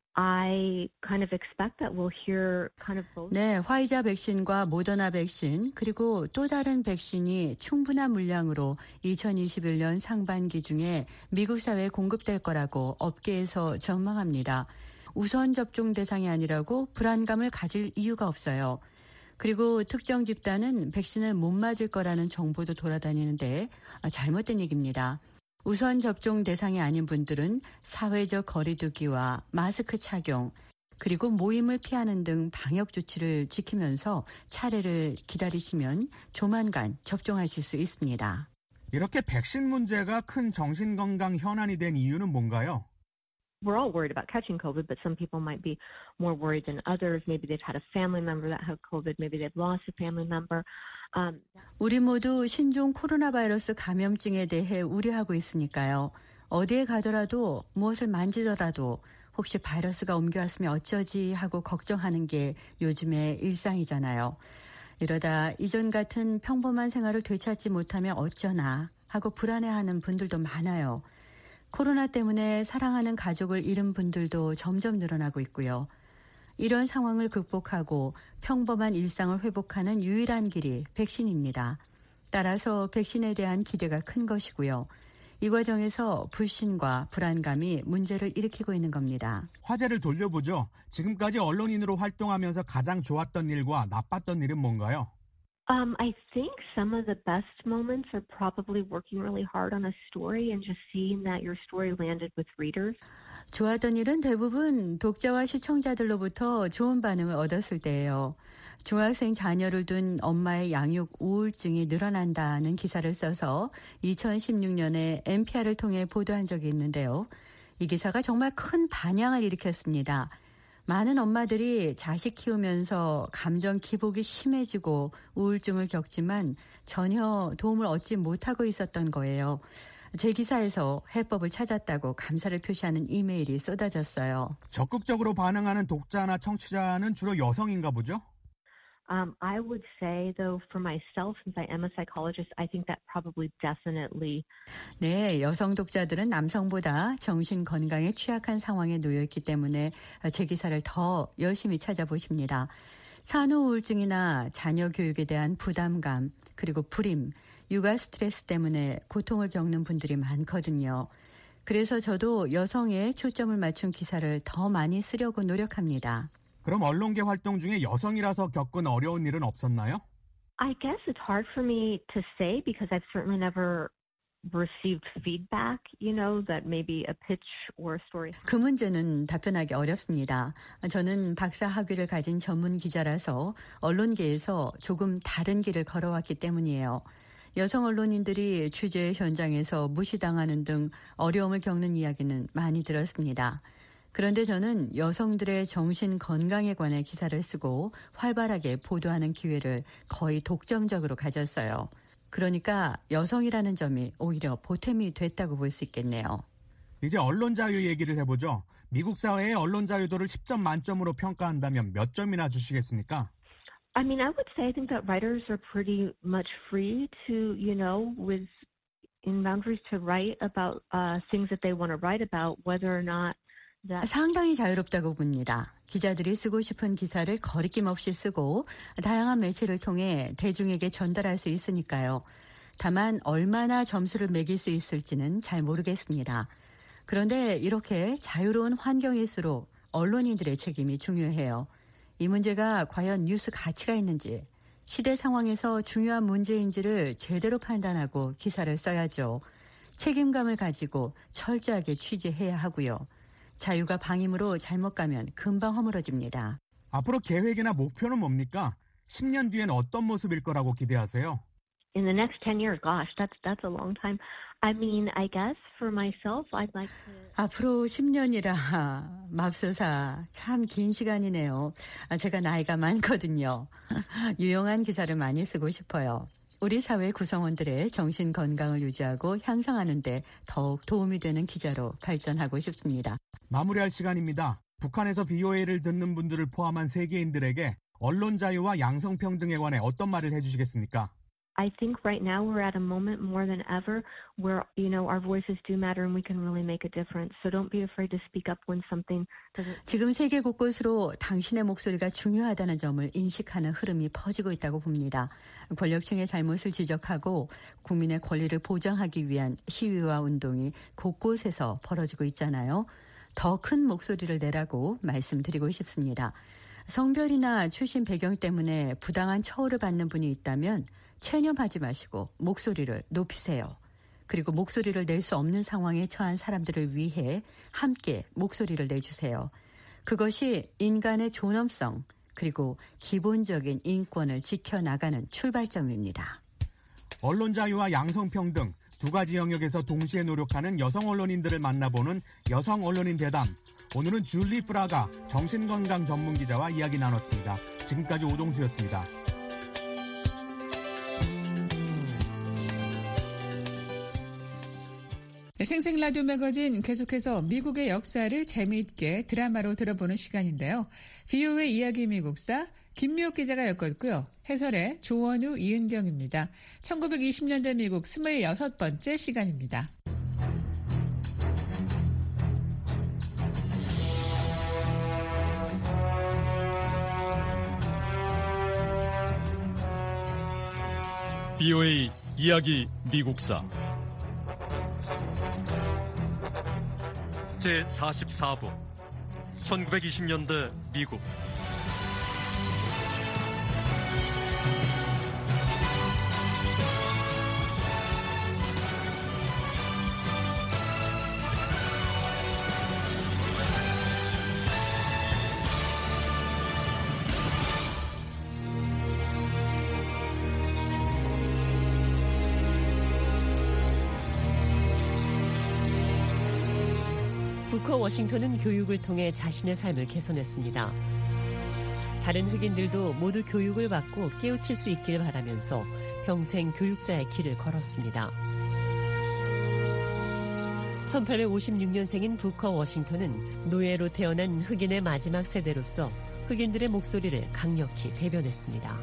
I kind of expect that we'll hear kind of both. 네, 화이자 백신과 모더나 백신 그리고 또 다른 백신이 충분한 물량으로 2021년 상반기 중에 미국 사회에 공급될 거라고 업계에서 전망합니다. 우선 접종 대상이 아니라고 불안감을 가질 이유가 없어요. 그리고 특정 집단은 백신을 못 맞을 거라는 정보도 돌아다니는데 잘못된 얘기입니다. 우선 접종 대상이 아닌 분들은 사회적 거리 두기와 마스크 착용, 그리고 모임을 피하는 등 방역 조치를 지키면서 차례를 기다리시면 조만간 접종하실 수 있습니다. 이렇게 백신 문제가 큰 정신건강 현안이 된 이유는 뭔가요? We're all worried about catching COVID, but some people might be more worried than others. Maybe they've had a family member that had COVID. Maybe they've lost a family member. 우리 모두 신종 코로나 바이러스 감염증에 대해 우려하고 있으니까요. 어디에 가더라도 무엇을 만지더라도 혹시 바이러스가 옮겨왔으면 어쩌지 하고 걱정하는 게 요즘의 일상이잖아요. 이러다 이전 같은 평범한 생활을 되찾지 못하면 어쩌나 하고 불안해하는 분들도 많아요. 코로나 때문에 사랑하는 가족을 잃은 분들도 점점 늘어나고 있고요. 이런 상황을 극복하고 평범한 일상을 회복하는 유일한 길이 백신입니다. 따라서 백신에 대한 기대가 큰 것이고요. 이 과정에서 불신과 불안감이 문제를 일으키고 있는 겁니다. 화제를 돌려보죠. 지금까지 언론인으로 활동하면서 가장 좋았던 일과 나빴던 일은 뭔가요? I think some of the best moments are probably working really hard on a story and just seeing that your story landed with readers. 좋았던 일은 대부분 독자와 시청자들로부터 좋은 반응을 얻었을 때예요. 중학생 자녀를 둔 엄마의 양육 우울증이 늘어난다는 기사를 써서 2016년에 NPR을 통해 보도한 적이 있는데요. 이 기사가 정말 큰 반향을 일으켰습니다. 많은 엄마들이 자식 키우면서 감정 기복이 심해지고 우울증을 겪지만 전혀 도움을 얻지 못하고 있었던 거예요. 제 기사에서 해법을 찾았다고 감사를 표시하는 이메일이 쏟아졌어요. 적극적으로 반응하는 독자나 청취자는 주로 여성인가 보죠? I would say, though, for myself, since I am a psychologist, I think that probably definitely. 네, 여성 독자들은 남성보다 정신 건강에 취약한 상황에 놓여 있기 때문에 제 기사를 더 열심히 찾아보십니다. 산후 우울증이나 자녀 교육에 대한 부담감, 그리고 불임, 육아 스트레스 때문에 고통을 겪는 분들이 많거든요. 그래서 저도 여성에 초점을 맞춘 기사를 더 많이 쓰려고 노력합니다. 그럼 언론계 활동 중에 여성이라서 겪은 어려운 일은 없었나요? I guess it's hard for me to say because I've certainly never received feedback, that maybe a pitch or a story. 그 문제는 답변하기 어렵습니다. 저는 박사 학위를 가진 전문 기자라서 언론계에서 조금 다른 길을 걸어왔기 때문이에요. 여성 언론인들이 취재 현장에서 무시당하는 등 어려움을 겪는 이야기는 많이 들었습니다. 그런데 저는 여성들의 정신 건강에 관해 기사를 쓰고 활발하게 보도하는 기회를 거의 독점적으로 가졌어요. 그러니까 여성이라는 점이 오히려 보탬이 됐다고 볼 수 있겠네요. 이제 언론 자유 얘기를 해보죠. 미국 사회의 언론 자유도를 10점 만점으로 평가한다면 몇 점이나 주시겠습니까? I mean, I would say I think that writers are pretty much free to, in boundaries to write about things that they want to write about, whether or not 상당히 자유롭다고 봅니다. 기자들이 쓰고 싶은 기사를 거리낌 없이 쓰고 다양한 매체를 통해 대중에게 전달할 수 있으니까요. 다만 얼마나 점수를 매길 수 있을지는 잘 모르겠습니다. 그런데 이렇게 자유로운 환경일수록 언론인들의 책임이 중요해요. 이 문제가 과연 뉴스 가치가 있는지, 시대 상황에서 중요한 문제인지를 제대로 판단하고 기사를 써야죠. 책임감을 가지고 철저하게 취재해야 하고요. 자유가 방임으로 잘못 가면 금방 허물어집니다. 앞으로 계획이나 목표는 뭡니까? 10년 뒤엔 어떤 모습일 거라고 기대하세요? In the next 10 years, gosh, that's a long time. I mean, I guess for myself, I'd like to. 앞으로 10년이라 맙소사 참 긴 시간이네요. 제가 나이가 많거든요. 유용한 기사를 많이 쓰고 싶어요. 우리 사회 구성원들의 정신 건강을 유지하고 향상하는 데 더욱 도움이 되는 기자로 발전하고 싶습니다. 마무리할 시간입니다. 북한에서 BOA를 듣는 분들을 포함한 세계인들에게 언론 자유와 양성평등에 관해 어떤 말을 해주시겠습니까? I think right now we're at a moment more than ever where, our voices do matter and we can really make a difference. So don't be afraid to speak up when something doesn't. 지금 세계 곳곳으로 당신의 목소리가 중요하다는 점을 인식하는 흐름이 퍼지고 있다고 봅니다. 권력층의 잘못을 지적하고 국민의 권리를 보장하기 위한 시위와 운동이 곳곳에서 벌어지고 있잖아요. 더 큰 목소리를 내라고 말씀드리고 싶습니다. 성별이나 출신 배경 때문에 부당한 처우를 받는 분이 있다면 체념하지 마시고 목소리를 높이세요. 그리고 목소리를 낼 수 없는 상황에 처한 사람들을 위해 함께 목소리를 내주세요. 그것이 인간의 존엄성 그리고 기본적인 인권을 지켜나가는 출발점입니다. 언론 자유와 양성평등 두 가지 영역에서 동시에 노력하는 여성 언론인들을 만나보는 여성 언론인 대담. 오늘은 줄리 프라가 정신건강 전문기자와 이야기 나눴습니다. 지금까지 오동수였습니다. 네, 생생 라디오 매거진 계속해서 미국의 역사를 재미있게 드라마로 들어보는 시간인데요. VOA 이야기 미국사 김미옥 기자가 엮었고요. 해설의 조원우, 이은경입니다. 1920년대 미국 26번째 시간입니다. VOA 이야기 미국사 제44부 1920년대 미국. 부커 워싱턴은 교육을 통해 자신의 삶을 개선했습니다. 다른 흑인들도 모두 교육을 받고 깨우칠 수 있길 바라면서 평생 교육자의 길을 걸었습니다. 1856년생인 부커 워싱턴은 노예로 태어난 흑인의 마지막 세대로서 흑인들의 목소리를 강력히 대변했습니다.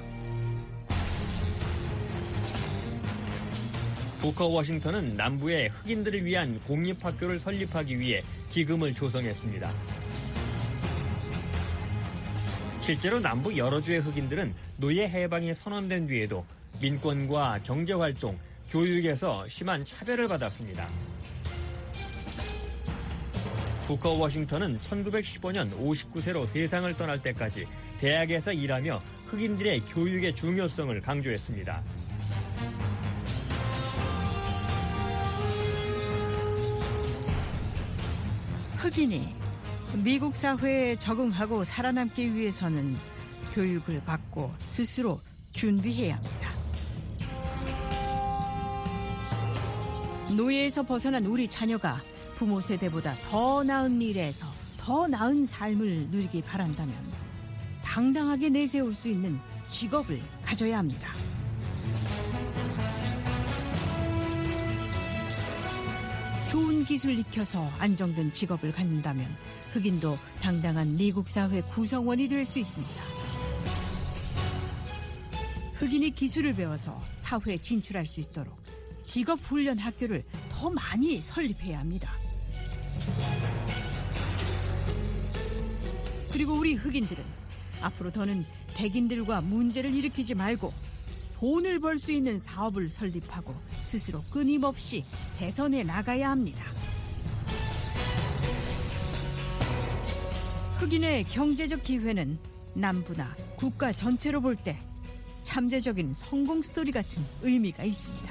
부커 워싱턴은 남부에 흑인들을 위한 공립학교를 설립하기 위해 기금을 조성했습니다. 실제로 남부 여러 주의 흑인들은 노예 해방이 선언된 뒤에도 민권과 경제활동, 교육에서 심한 차별을 받았습니다. 부커 워싱턴은 1915년 59세로 세상을 떠날 때까지 대학에서 일하며 흑인들의 교육의 중요성을 강조했습니다. 흑인이 미국 사회에 적응하고 살아남기 위해서는 교육을 받고 스스로 준비해야 합니다. 노예에서 벗어난 우리 자녀가 부모 세대보다 더 나은 일에서 더 나은 삶을 누리기 바란다면 당당하게 내세울 수 있는 직업을 가져야 합니다. 좋은 기술 익혀서 안정된 직업을 갖는다면 흑인도 당당한 미국 사회 구성원이 될 수 있습니다. 흑인이 기술을 배워서 사회에 진출할 수 있도록 직업훈련 학교를 더 많이 설립해야 합니다. 그리고 우리 흑인들은 앞으로 더는 백인들과 문제를 일으키지 말고 돈을 벌 수 있는 사업을 설립하고 스스로 끊임없이 개선해 나가야 합니다. 흑인의 경제적 기회는 남부나 국가 전체로 볼 때 잠재적인 성공 스토리 같은 의미가 있습니다.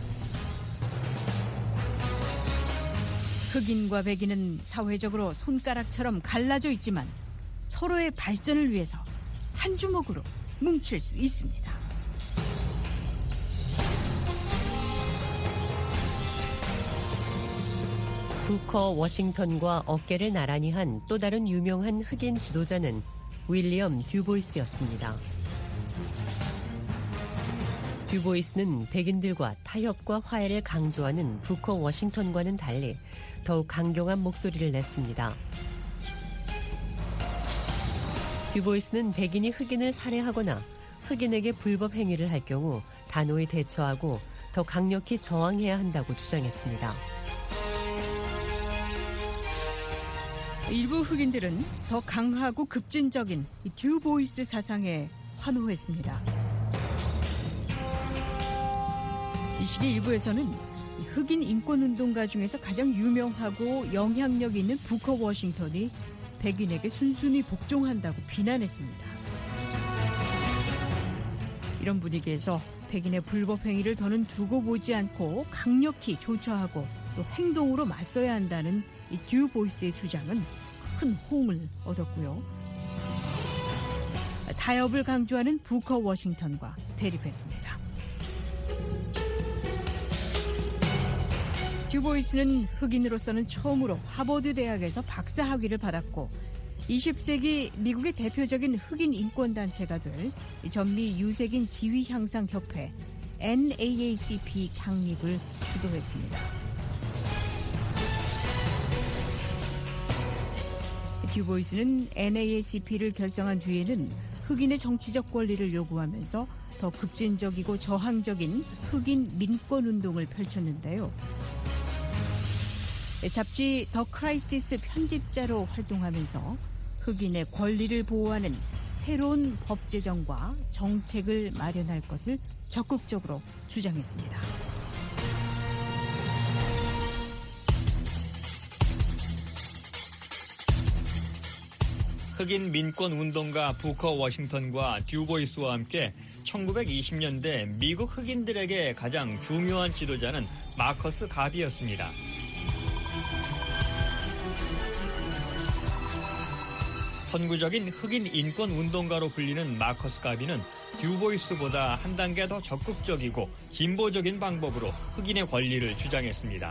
흑인과 백인은 사회적으로 손가락처럼 갈라져 있지만 서로의 발전을 위해서 한 주먹으로 뭉칠 수 있습니다. 부커 워싱턴과 어깨를 나란히 한 또 다른 유명한 흑인 지도자는 윌리엄 듀보이스였습니다. 듀보이스는 백인들과 타협과 화해를 강조하는 부커 워싱턴과는 달리 더욱 강경한 목소리를 냈습니다. 듀보이스는 백인이 흑인을 살해하거나 흑인에게 불법 행위를 할 경우 단호히 대처하고 더 강력히 저항해야 한다고 주장했습니다. 일부 흑인들은 더 강하고 급진적인 듀보이스 사상에 환호했습니다. 이 시기 일부에서는 흑인 인권운동가 중에서 가장 유명하고 영향력 있는 부커 워싱턴이 백인에게 순순히 복종한다고 비난했습니다. 이런 분위기에서 백인의 불법 행위를 더는 두고 보지 않고 강력히 조처하고 또 행동으로 맞서야 한다는 이 듀보이스의 주장은 큰 호응을 얻었고요. 타협을 강조하는 부커 워싱턴과 대립했습니다. 듀보이스는 흑인으로서는 처음으로 하버드 대학에서 박사 학위를 받았고 20세기 미국의 대표적인 흑인 인권단체가 될 전미 유색인 지위 향상 협회 NAACP 창립을 주도했습니다. 듀보이스는 NAACP를 결성한 뒤에는 흑인의 정치적 권리를 요구하면서 더 급진적이고 저항적인 흑인 민권운동을 펼쳤는데요. 잡지 더 크라이시스 편집자로 활동하면서 흑인의 권리를 보호하는 새로운 법 제정과 정책을 마련할 것을 적극적으로 주장했습니다. 흑인 민권 운동가 부커 워싱턴과 듀보이스와 함께 1920년대 미국 흑인들에게 가장 중요한 지도자는 마커스 가비였습니다. 선구적인 흑인 인권 운동가로 불리는 마커스 가비는 듀보이스보다 한 단계 더 적극적이고 진보적인 방법으로 흑인의 권리를 주장했습니다.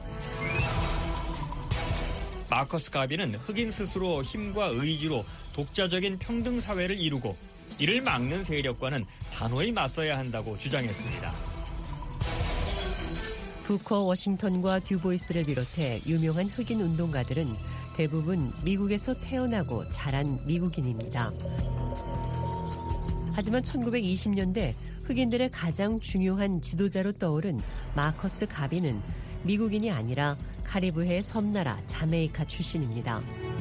마커스 가비는 흑인 스스로 힘과 의지로 독자적인 평등 사회를 이루고 이를 막는 세력과는 단호히 맞서야 한다고 주장했습니다. 부커 워싱턴과 듀보이스를 비롯해 유명한 흑인 운동가들은 대부분 미국에서 태어나고 자란 미국인입니다. 하지만 1920년대 흑인들의 가장 중요한 지도자로 떠오른 마커스 가비는 미국인이 아니라 카리브해 섬나라 자메이카 출신입니다.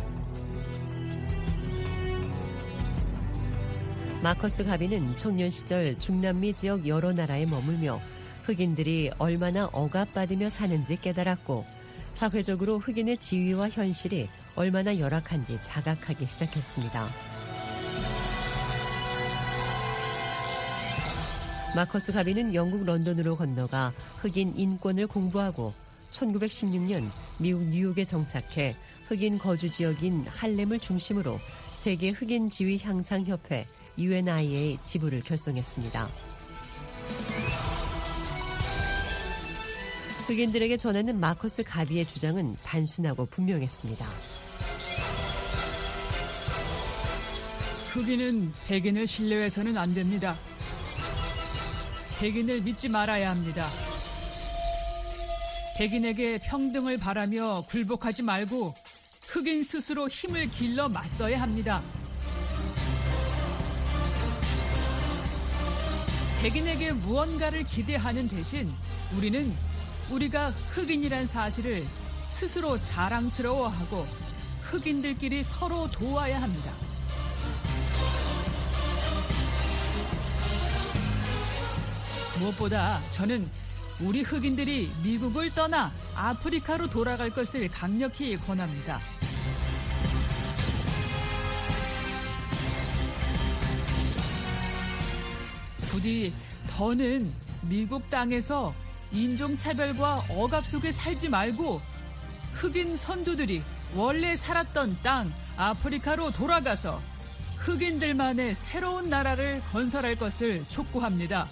마커스 가비는 청년 시절 중남미 지역 여러 나라에 머물며 흑인들이 얼마나 억압받으며 사는지 깨달았고 사회적으로 흑인의 지위와 현실이 얼마나 열악한지 자각하기 시작했습니다. 마커스 가비는 영국 런던으로 건너가 흑인 인권을 공부하고 1916년 미국 뉴욕에 정착해 흑인 거주 지역인 할렘을 중심으로 세계 흑인 지위 향상 협회 UNIA 지부를 결성했습니다. 흑인들에게 전하는 마커스 가비의 주장은 단순하고 분명했습니다. 흑인은 백인을 신뢰해서는 안 됩니다. 백인을 믿지 말아야 합니다. 백인에게 평등을 바라며 굴복하지 말고 흑인 스스로 힘을 길러 맞서야 합니다. 백인에게 무언가를 기대하는 대신 우리는 우리가 흑인이란 사실을 스스로 자랑스러워하고 흑인들끼리 서로 도와야 합니다. 무엇보다 저는 우리 흑인들이 미국을 떠나 아프리카로 돌아갈 것을 강력히 권합니다. 부디 더는 미국 땅에서 인종차별과 억압 속에 살지 말고 흑인 선조들이 원래 살았던 땅 아프리카로 돌아가서 흑인들만의 새로운 나라를 건설할 것을 촉구합니다.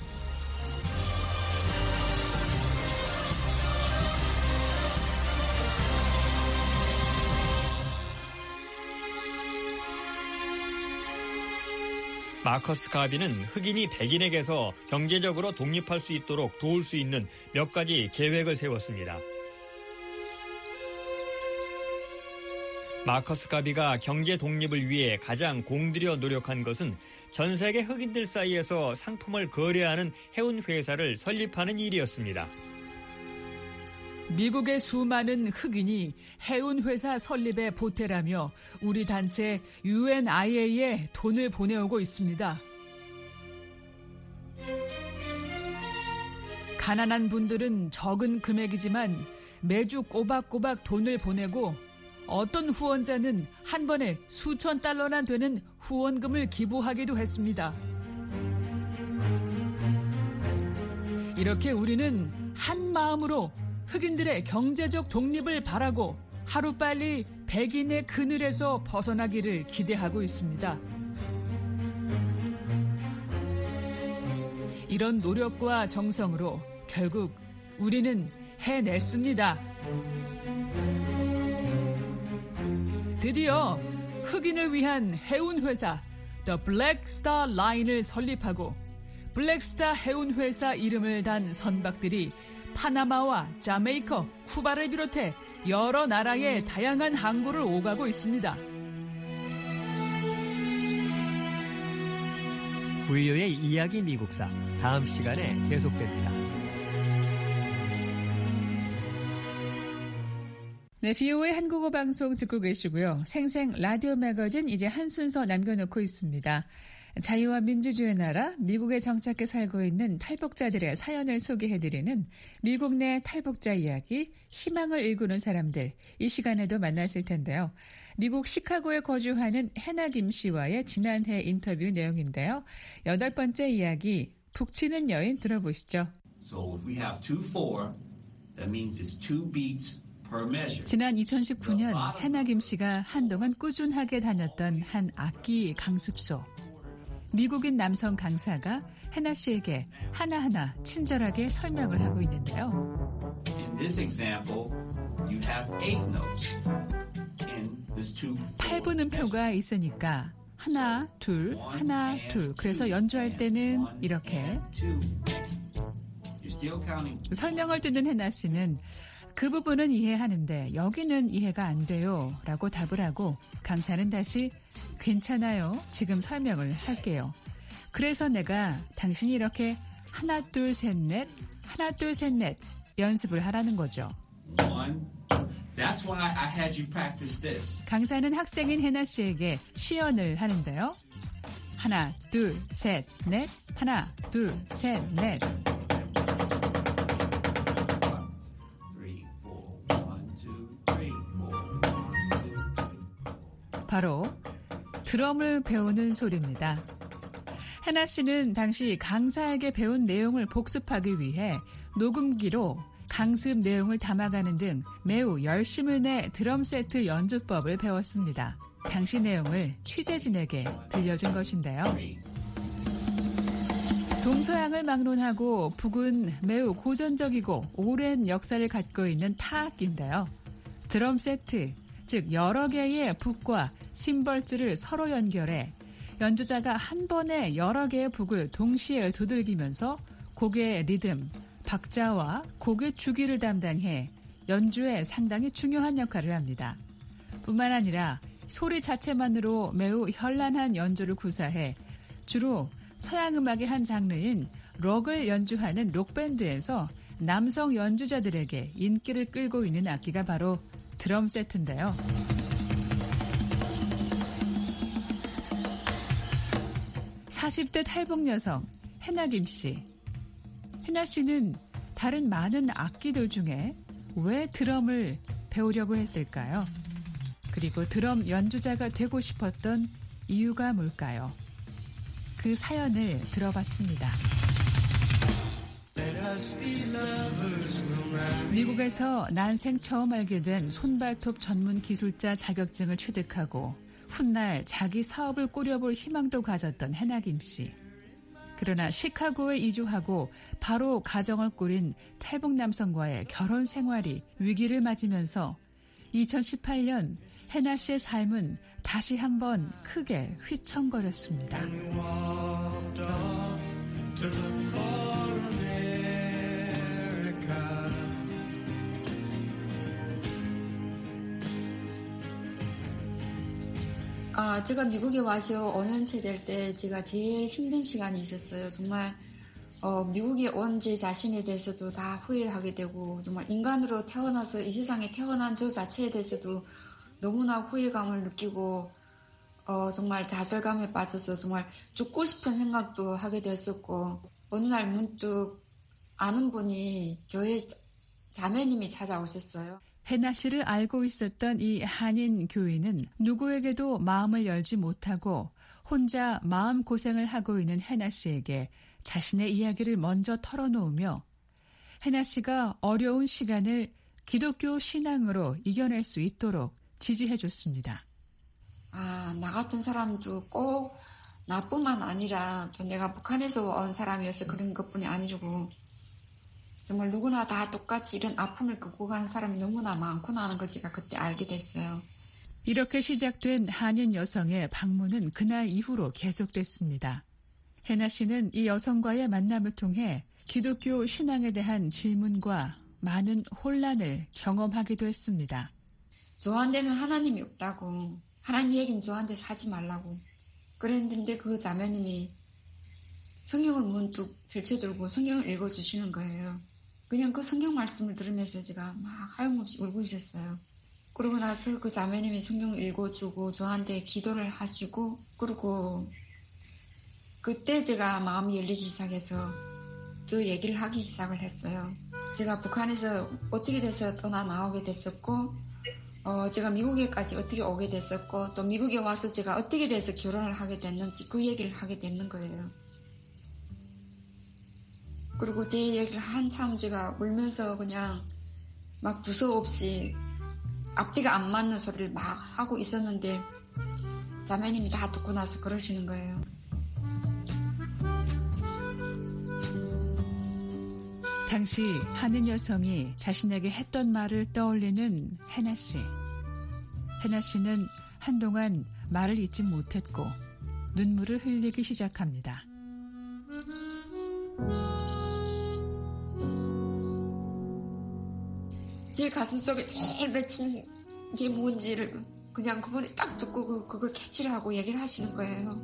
마커스 가비는 흑인이 백인에게서 경제적으로 독립할 수 있도록 도울 수 있는 몇 가지 계획을 세웠습니다. 마커스 가비가 경제 독립을 위해 가장 공들여 노력한 것은 전 세계 흑인들 사이에서 상품을 거래하는 해운 회사를 설립하는 일이었습니다. 미국의 수많은 흑인이 해운회사 설립에 보태라며 우리 단체 UNIA에 돈을 보내오고 있습니다. 가난한 분들은 적은 금액이지만 매주 꼬박꼬박 돈을 보내고 어떤 후원자는 한 번에 수천 달러나 되는 후원금을 기부하기도 했습니다. 이렇게 우리는 한 마음으로 흑인들의 경제적 독립을 바라고 하루빨리 백인의 그늘에서 벗어나기를 기대하고 있습니다. 이런 노력과 정성으로 결국 우리는 해냈습니다. 드디어 흑인을 위한 해운회사 The Black Star Line을 설립하고 블랙스타 해운회사 이름을 단 선박들이 파나마와 자메이카, 쿠바를 비롯해 여러 나라의 다양한 항구를 오가고 있습니다. VO의 이야기 미국사 다음 시간에 계속됩니다. 네, VO의 한국어 방송 듣고 계시고요. 생생 라디오 매거진 이제 한 순서 남겨놓고 있습니다. 자유와 민주주의 나라 미국에 정착해 살고 있는 탈북자들의 사연을 소개해드리는 미국 내 탈북자 이야기, 희망을 일구는 사람들, 이 시간에도 만나실 텐데요. 미국 시카고에 거주하는 해나 김 씨와의 지난해 인터뷰 내용인데요. 8번째 이야기, 북치는 여인 들어보시죠. So if we have 2/4, that means it's 2 beats per measure. 지난 2019년 해나 김 씨가 한동안 꾸준하게 다녔던 한 악기 강습소. 미국인 남성 강사가 해나 씨에게 하나하나 친절하게 설명을 하고 있는데요. In this example, you have eighth notes in this 2/4. 8분음표가 있으니까 하나, 둘, 하나, 둘. 그래서 연주할 때는 이렇게. 설명을 듣는 해나 씨는 그 부분은 이해하는데 여기는 이해가 안 돼요 라고 답을 하고 강사는 다시 괜찮아요. 지금 설명을 할게요. 그래서 내가 당신이 이렇게 하나 둘 셋 넷 하나 둘 셋 넷 연습을 하라는 거죠. That's why I had you practice this. 강사는 학생인 해나 씨에게 시연을 하는데요. 하나 둘 셋 넷 하나 둘 셋 넷. 바로 드럼을 배우는 소리입니다. 해나 씨는 당시 강사에게 배운 내용을 복습하기 위해 녹음기로 강습 내용을 담아가는 등 매우 열심을 내 드럼 세트 연주법을 배웠습니다. 당시 내용을 취재진에게 들려준 것인데요. 동서양을 막론하고 북은 매우 고전적이고 오랜 역사를 갖고 있는 타악기인데요. 드럼 세트, 즉 여러 개의 북과 심벌즈를 서로 연결해 연주자가 한 번에 여러 개의 북을 동시에 두들기면서 곡의 리듬, 박자와 곡의 주기를 담당해 연주에 상당히 중요한 역할을 합니다. 뿐만 아니라 소리 자체만으로 매우 현란한 연주를 구사해 주로 서양 음악의 한 장르인 록을 연주하는 록밴드에서 남성 연주자들에게 인기를 끌고 있는 악기가 바로 드럼 세트인데요. 40대 탈북 여성 해나 김 씨. 해나 씨는 다른 많은 악기들 중에 왜 드럼을 배우려고 했을까요? 그리고 드럼 연주자가 되고 싶었던 이유가 뭘까요? 그 사연을 들어봤습니다. 미국에서 난생 처음 알게 된 손발톱 전문 기술자 자격증을 취득하고 훗날 자기 사업을 꾸려볼 희망도 가졌던 해나 김 씨. 그러나 시카고에 이주하고 바로 가정을 꾸린 탈북 남성과의 결혼 생활이 위기를 맞으면서 2018년 해나 씨의 삶은 다시 한번 크게 휘청거렸습니다. 제가 미국에 와서 5년째 될 때 제가 제일 힘든 시간이 있었어요. 정말 미국에 온 제 자신에 대해서도 다 후회를 하게 되고 정말 인간으로 태어나서 이 세상에 태어난 저 자체에 대해서도 너무나 후회감을 느끼고 정말 좌절감에 빠져서 정말 죽고 싶은 생각도 하게 됐었고 어느 날 문득 아는 분이 교회 자매님이 찾아오셨어요. 해나 씨를 알고 있었던 이 한인 교인은 누구에게도 마음을 열지 못하고 혼자 마음고생을 하고 있는 해나 씨에게 자신의 이야기를 먼저 털어놓으며 해나 씨가 어려운 시간을 기독교 신앙으로 이겨낼 수 있도록 지지해줬습니다. 나 같은 사람도 꼭 나뿐만 아니라 또 내가 북한에서 온 사람이어서 그런 것뿐이 아니고 정말 누구나 다 똑같이 이런 아픔을 극복하는 사람이 너무나 많구나 하는 걸 제가 그때 알게 됐어요. 이렇게 시작된 한인 여성의 방문은 그날 이후로 계속됐습니다. 해나 씨는 이 여성과의 만남을 통해 기독교 신앙에 대한 질문과 많은 혼란을 경험하기도 했습니다. 저한테는 하나님이 없다고, 하나님 얘기는 저한테서 하지 말라고 그랬는데 그 자매님이 성경을 문득 들쳐들고 성경을 읽어주시는 거예요. 그냥 그 성경 말씀을 들으면서 제가 막 하염없이 울고 있었어요. 그러고 나서 그 자매님이 성경을 읽어주고 저한테 기도를 하시고, 그리고 그때 제가 마음이 열리기 시작해서 저 얘기를 하기 시작을 했어요. 제가 북한에서 어떻게 돼서 떠나 나오게 됐었고, 제가 미국에까지 어떻게 오게 됐었고, 또 미국에 와서 제가 어떻게 돼서 결혼을 하게 됐는지 그 얘기를 하게 되는 거예요. 그리고 제 얘기를 한참 제가 울면서 그냥 막 두서없이 앞뒤가 안 맞는 소리를 막 하고 있었는데 자매님이 다 듣고 나서 그러시는 거예요. 당시 한인 여성이 자신에게 했던 말을 떠올리는 해나 씨. 해나 씨는 한동안 말을 잇지 못했고 눈물을 흘리기 시작합니다. 제 가슴속에 제일 맺힌 게 뭔지를 그냥 그분이 딱 듣고 그걸 캐치를 하고 얘기를 하시는 거예요.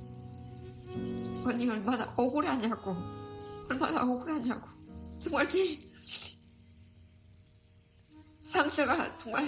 언니 얼마나 억울하냐고, 얼마나 억울하냐고. 정말 제 상처가 정말.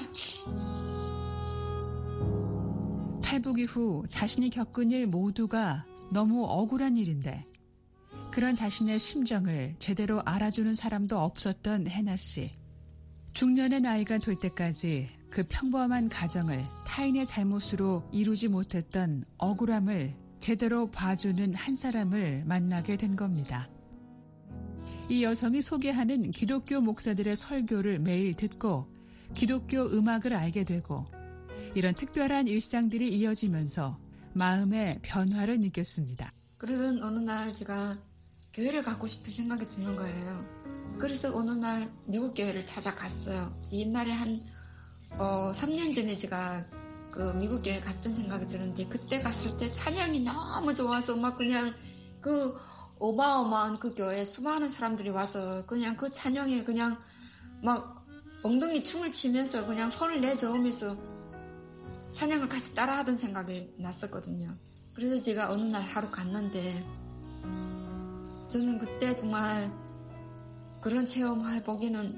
탈북 이후 자신이 겪은 일 모두가 너무 억울한 일인데 그런 자신의 심정을 제대로 알아주는 사람도 없었던 해나 씨. 중년의 나이가 될 때까지 그 평범한 가정을 타인의 잘못으로 이루지 못했던 억울함을 제대로 봐주는 한 사람을 만나게 된 겁니다. 이 여성이 소개하는 기독교 목사들의 설교를 매일 듣고 기독교 음악을 알게 되고 이런 특별한 일상들이 이어지면서 마음의 변화를 느꼈습니다. 그러던 어느 날 제가 교회를 가고 싶은 생각이 드는 거예요. 그래서 어느 날 미국 교회를 찾아갔어요. 옛날에 한 3년 전에 제가 그 미국 교회 갔던 생각이 드는데 그때 갔을 때 찬양이 너무 좋아서 막 그냥 그 어마어마한 그 교회에 수많은 사람들이 와서 그냥 그 찬양에 그냥 막 엉덩이 춤을 치면서 그냥 손을 내저으면서 찬양을 같이 따라하던 생각이 났었거든요. 그래서 제가 어느 날 하루 갔는데 저는 그때 정말 그런 체험 해보기는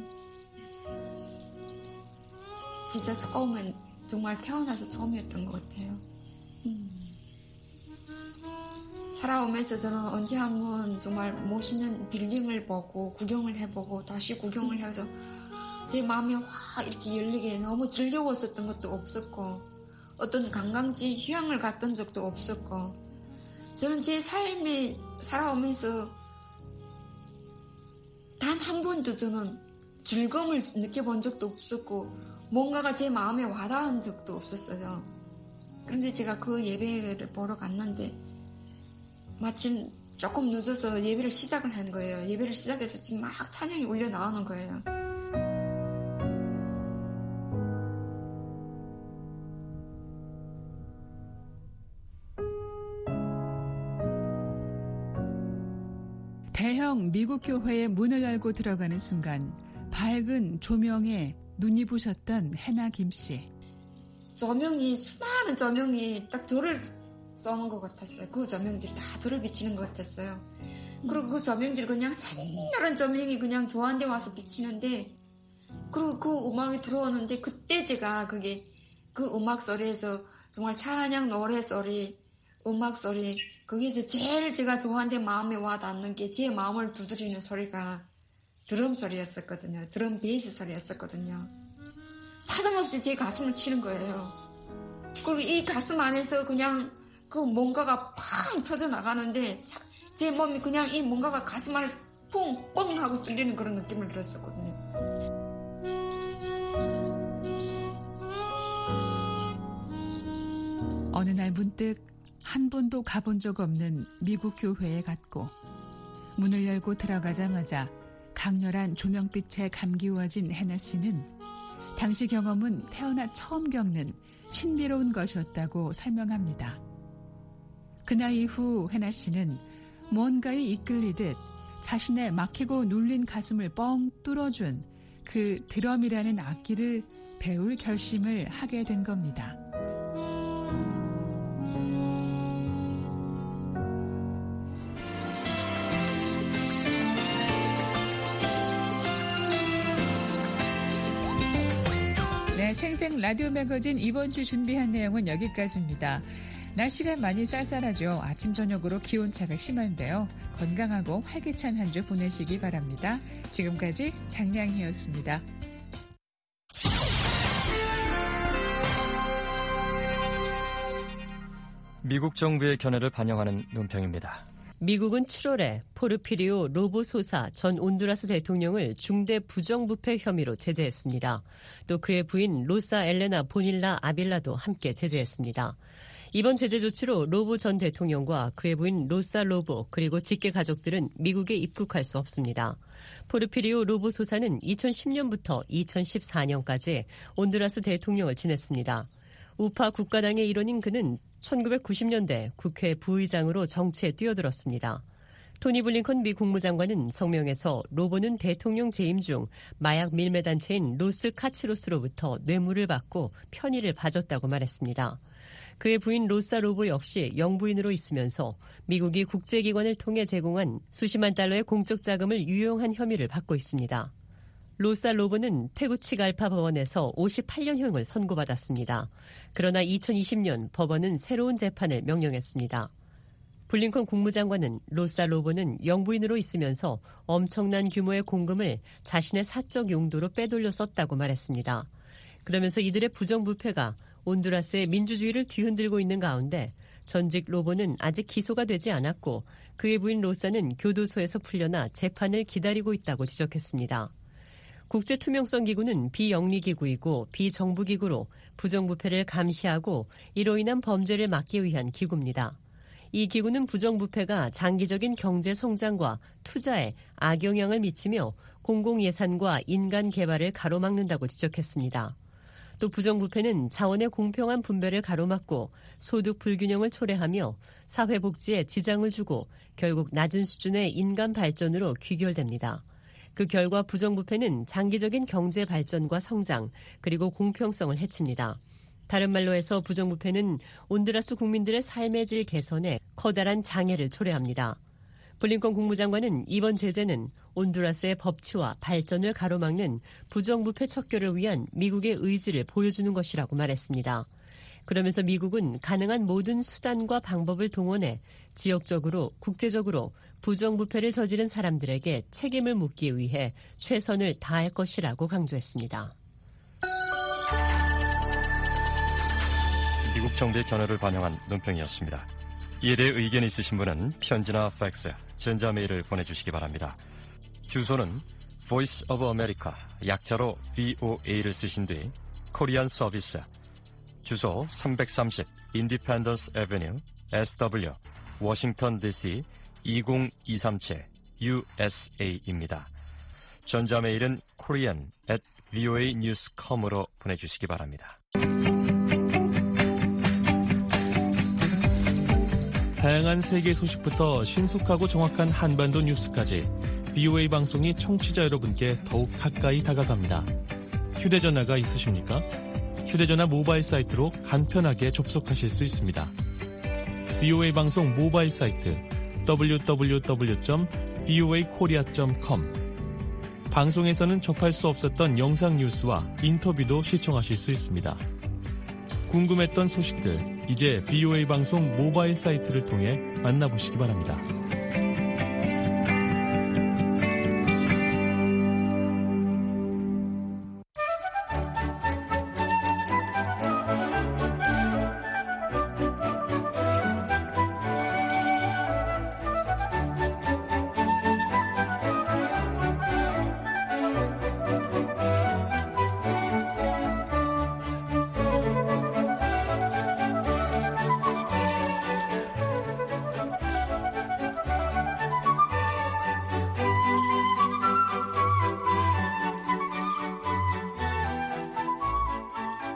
진짜 처음엔 정말 태어나서 처음이었던 것 같아요. 살아오면서 저는 언제 한번 정말 멋있는 빌딩을 보고 구경을 해보고 다시 구경을 해서 제 마음이 확 이렇게 열리게 너무 즐거웠었던 것도 없었고 어떤 관광지 휴양을 갔던 적도 없었고 저는 제 삶에 살아오면서 단 한 번도 저는 즐거움을 느껴본 적도 없었고 뭔가가 제 마음에 와닿은 적도 없었어요. 그런데 제가 그 예배를 보러 갔는데 마침 조금 늦어서 예배를 시작을 한 거예요. 예배를 시작해서 지금 막 찬양이 울려 나오는 거예요. 대형 미국 교회의 문을 열고 들어가는 순간 밝은 조명에 눈이 부셨던 해나 김씨. 조명이 수많은 조명이 딱 저를 쏘는 것 같았어요. 그 조명들이 다 저를 비치는 것 같았어요. 그리고 그 조명들이 그냥 산렬한 조명이 그냥 저한테 와서 비치는데 그리고 그 음악이 들어오는데 그때 제가 그게 그 음악 소리에서 정말 찬양 노래 소리 음악 소리 거기에서 제일 제가 저한테 마음에 와닿는 게 제 마음을 두드리는 소리가 드럼 소리였었거든요. 드럼 베이스 소리였었거든요. 사정없이 제 가슴을 치는 거예요. 그리고 이 가슴 안에서 그냥 그 뭔가가 팡 터져나가는데 제 몸이 그냥 이 뭔가가 가슴 안에서 뿡 뻥 하고 뚫리는 그런 느낌을 들었었거든요. 어느 날 문득 한 번도 가본 적 없는 미국 교회에 갔고 문을 열고 들어가자마자 강렬한 조명빛에 감기워진 해나 씨는 당시 경험은 태어나 처음 겪는 신비로운 것이었다고 설명합니다. 그날 이후 해나 씨는 뭔가에 이끌리듯 자신의 막히고 눌린 가슴을 뻥 뚫어준 그 드럼이라는 악기를 배울 결심을 하게 된 겁니다. 네, 생생 라디오 매거진 이번 주 준비한 내용은 여기까지입니다. 날씨가 많이 쌀쌀하죠. 아침 저녁으로 기온차가 심한데요. 건강하고 활기찬 한 주 보내시기 바랍니다. 지금까지 장량희였습니다. 미국 정부의 견해를 반영하는 논평입니다. 미국은 7월에 포르피리오 로보소사 전 온두라스 대통령을 중대 부정부패 혐의로 제재했습니다. 또 그의 부인 로사 엘레나 보닐라 아빌라도 함께 제재했습니다. 이번 제재 조치로 로보 전 대통령과 그의 부인 로사 로보 그리고 직계 가족들은 미국에 입국할 수 없습니다. 포르피리오 로보소사는 2010년부터 2014년까지 온두라스 대통령을 지냈습니다. 우파 국가당의 일원인 그는 1990년대 국회 부의장으로 정치에 뛰어들었습니다. 토니 블링컨 미 국무장관은 성명에서 로보는 대통령 재임 중 마약 밀매 단체인 로스 카치로스로부터 뇌물을 받고 편의를 봐줬다고 말했습니다. 그의 부인 로사 로보 역시 영부인으로 있으면서 미국이 국제기관을 통해 제공한 수십만 달러의 공적 자금을 유용한 혐의를 받고 있습니다. 로사 로보는 테구치갈파 법원에서 58년형을 선고받았습니다. 그러나 2020년 법원은 새로운 재판을 명령했습니다. 블링컨 국무장관은 로사 로보는 영부인으로 있으면서 엄청난 규모의 공금을 자신의 사적 용도로 빼돌려 썼다고 말했습니다. 그러면서 이들의 부정부패가 온두라스의 민주주의를 뒤흔들고 있는 가운데 전직 로보는 아직 기소가 되지 않았고 그의 부인 로사는 교도소에서 풀려나 재판을 기다리고 있다고 지적했습니다. 국제투명성기구는 비영리기구이고 비정부기구로 부정부패를 감시하고 이로 인한 범죄를 막기 위한 기구입니다. 이 기구는 부정부패가 장기적인 경제 성장과 투자에 악영향을 미치며 공공예산과 인간 개발을 가로막는다고 지적했습니다. 또 부정부패는 자원의 공평한 분배를 가로막고 소득 불균형을 초래하며 사회복지에 지장을 주고 결국 낮은 수준의 인간 발전으로 귀결됩니다. 그 결과 부정부패는 장기적인 경제 발전과 성장 그리고 공평성을 해칩니다. 다른 말로 해서 부정부패는 온두라스 국민들의 삶의 질 개선에 커다란 장애를 초래합니다. 블링컨 국무장관은 이번 제재는 온두라스의 법치와 발전을 가로막는 부정부패 척결을 위한 미국의 의지를 보여주는 것이라고 말했습니다. 그러면서 미국은 가능한 모든 수단과 방법을 동원해 지역적으로 국제적으로 부정부패를 저지른 사람들에게 책임을 묻기 위해 최선을 다할 것이라고 강조했습니다. 미국 정부의 견해를 반영한 논평이었습니다. 이에 대해 의견 있으신 분은 편지나 팩스, 전자메일을 보내주시기 바랍니다. 주소는 Voice of America, 약자로 VOA를 쓰신 뒤 코리안 서비스, 주소 330 Independence Avenue, SW, 워싱턴 DC 20237 USA입니다. 전자메일은 korean@voanews.com으로 보내주시기 바랍니다. 다양한 세계 소식부터 신속하고 정확한 한반도 뉴스까지 VOA 방송이 청취자 여러분께 더욱 가까이 다가갑니다. 휴대전화가 있으십니까? 휴대전화 모바일 사이트로 간편하게 접속하실 수 있습니다. VOA 방송 모바일 사이트 www.voakorea.com. 방송에서는 접할 수 없었던 영상 뉴스와 인터뷰도 시청하실 수 있습니다. 궁금했던 소식들, 이제 VOA 방송 모바일 사이트를 통해 만나보시기 바랍니다.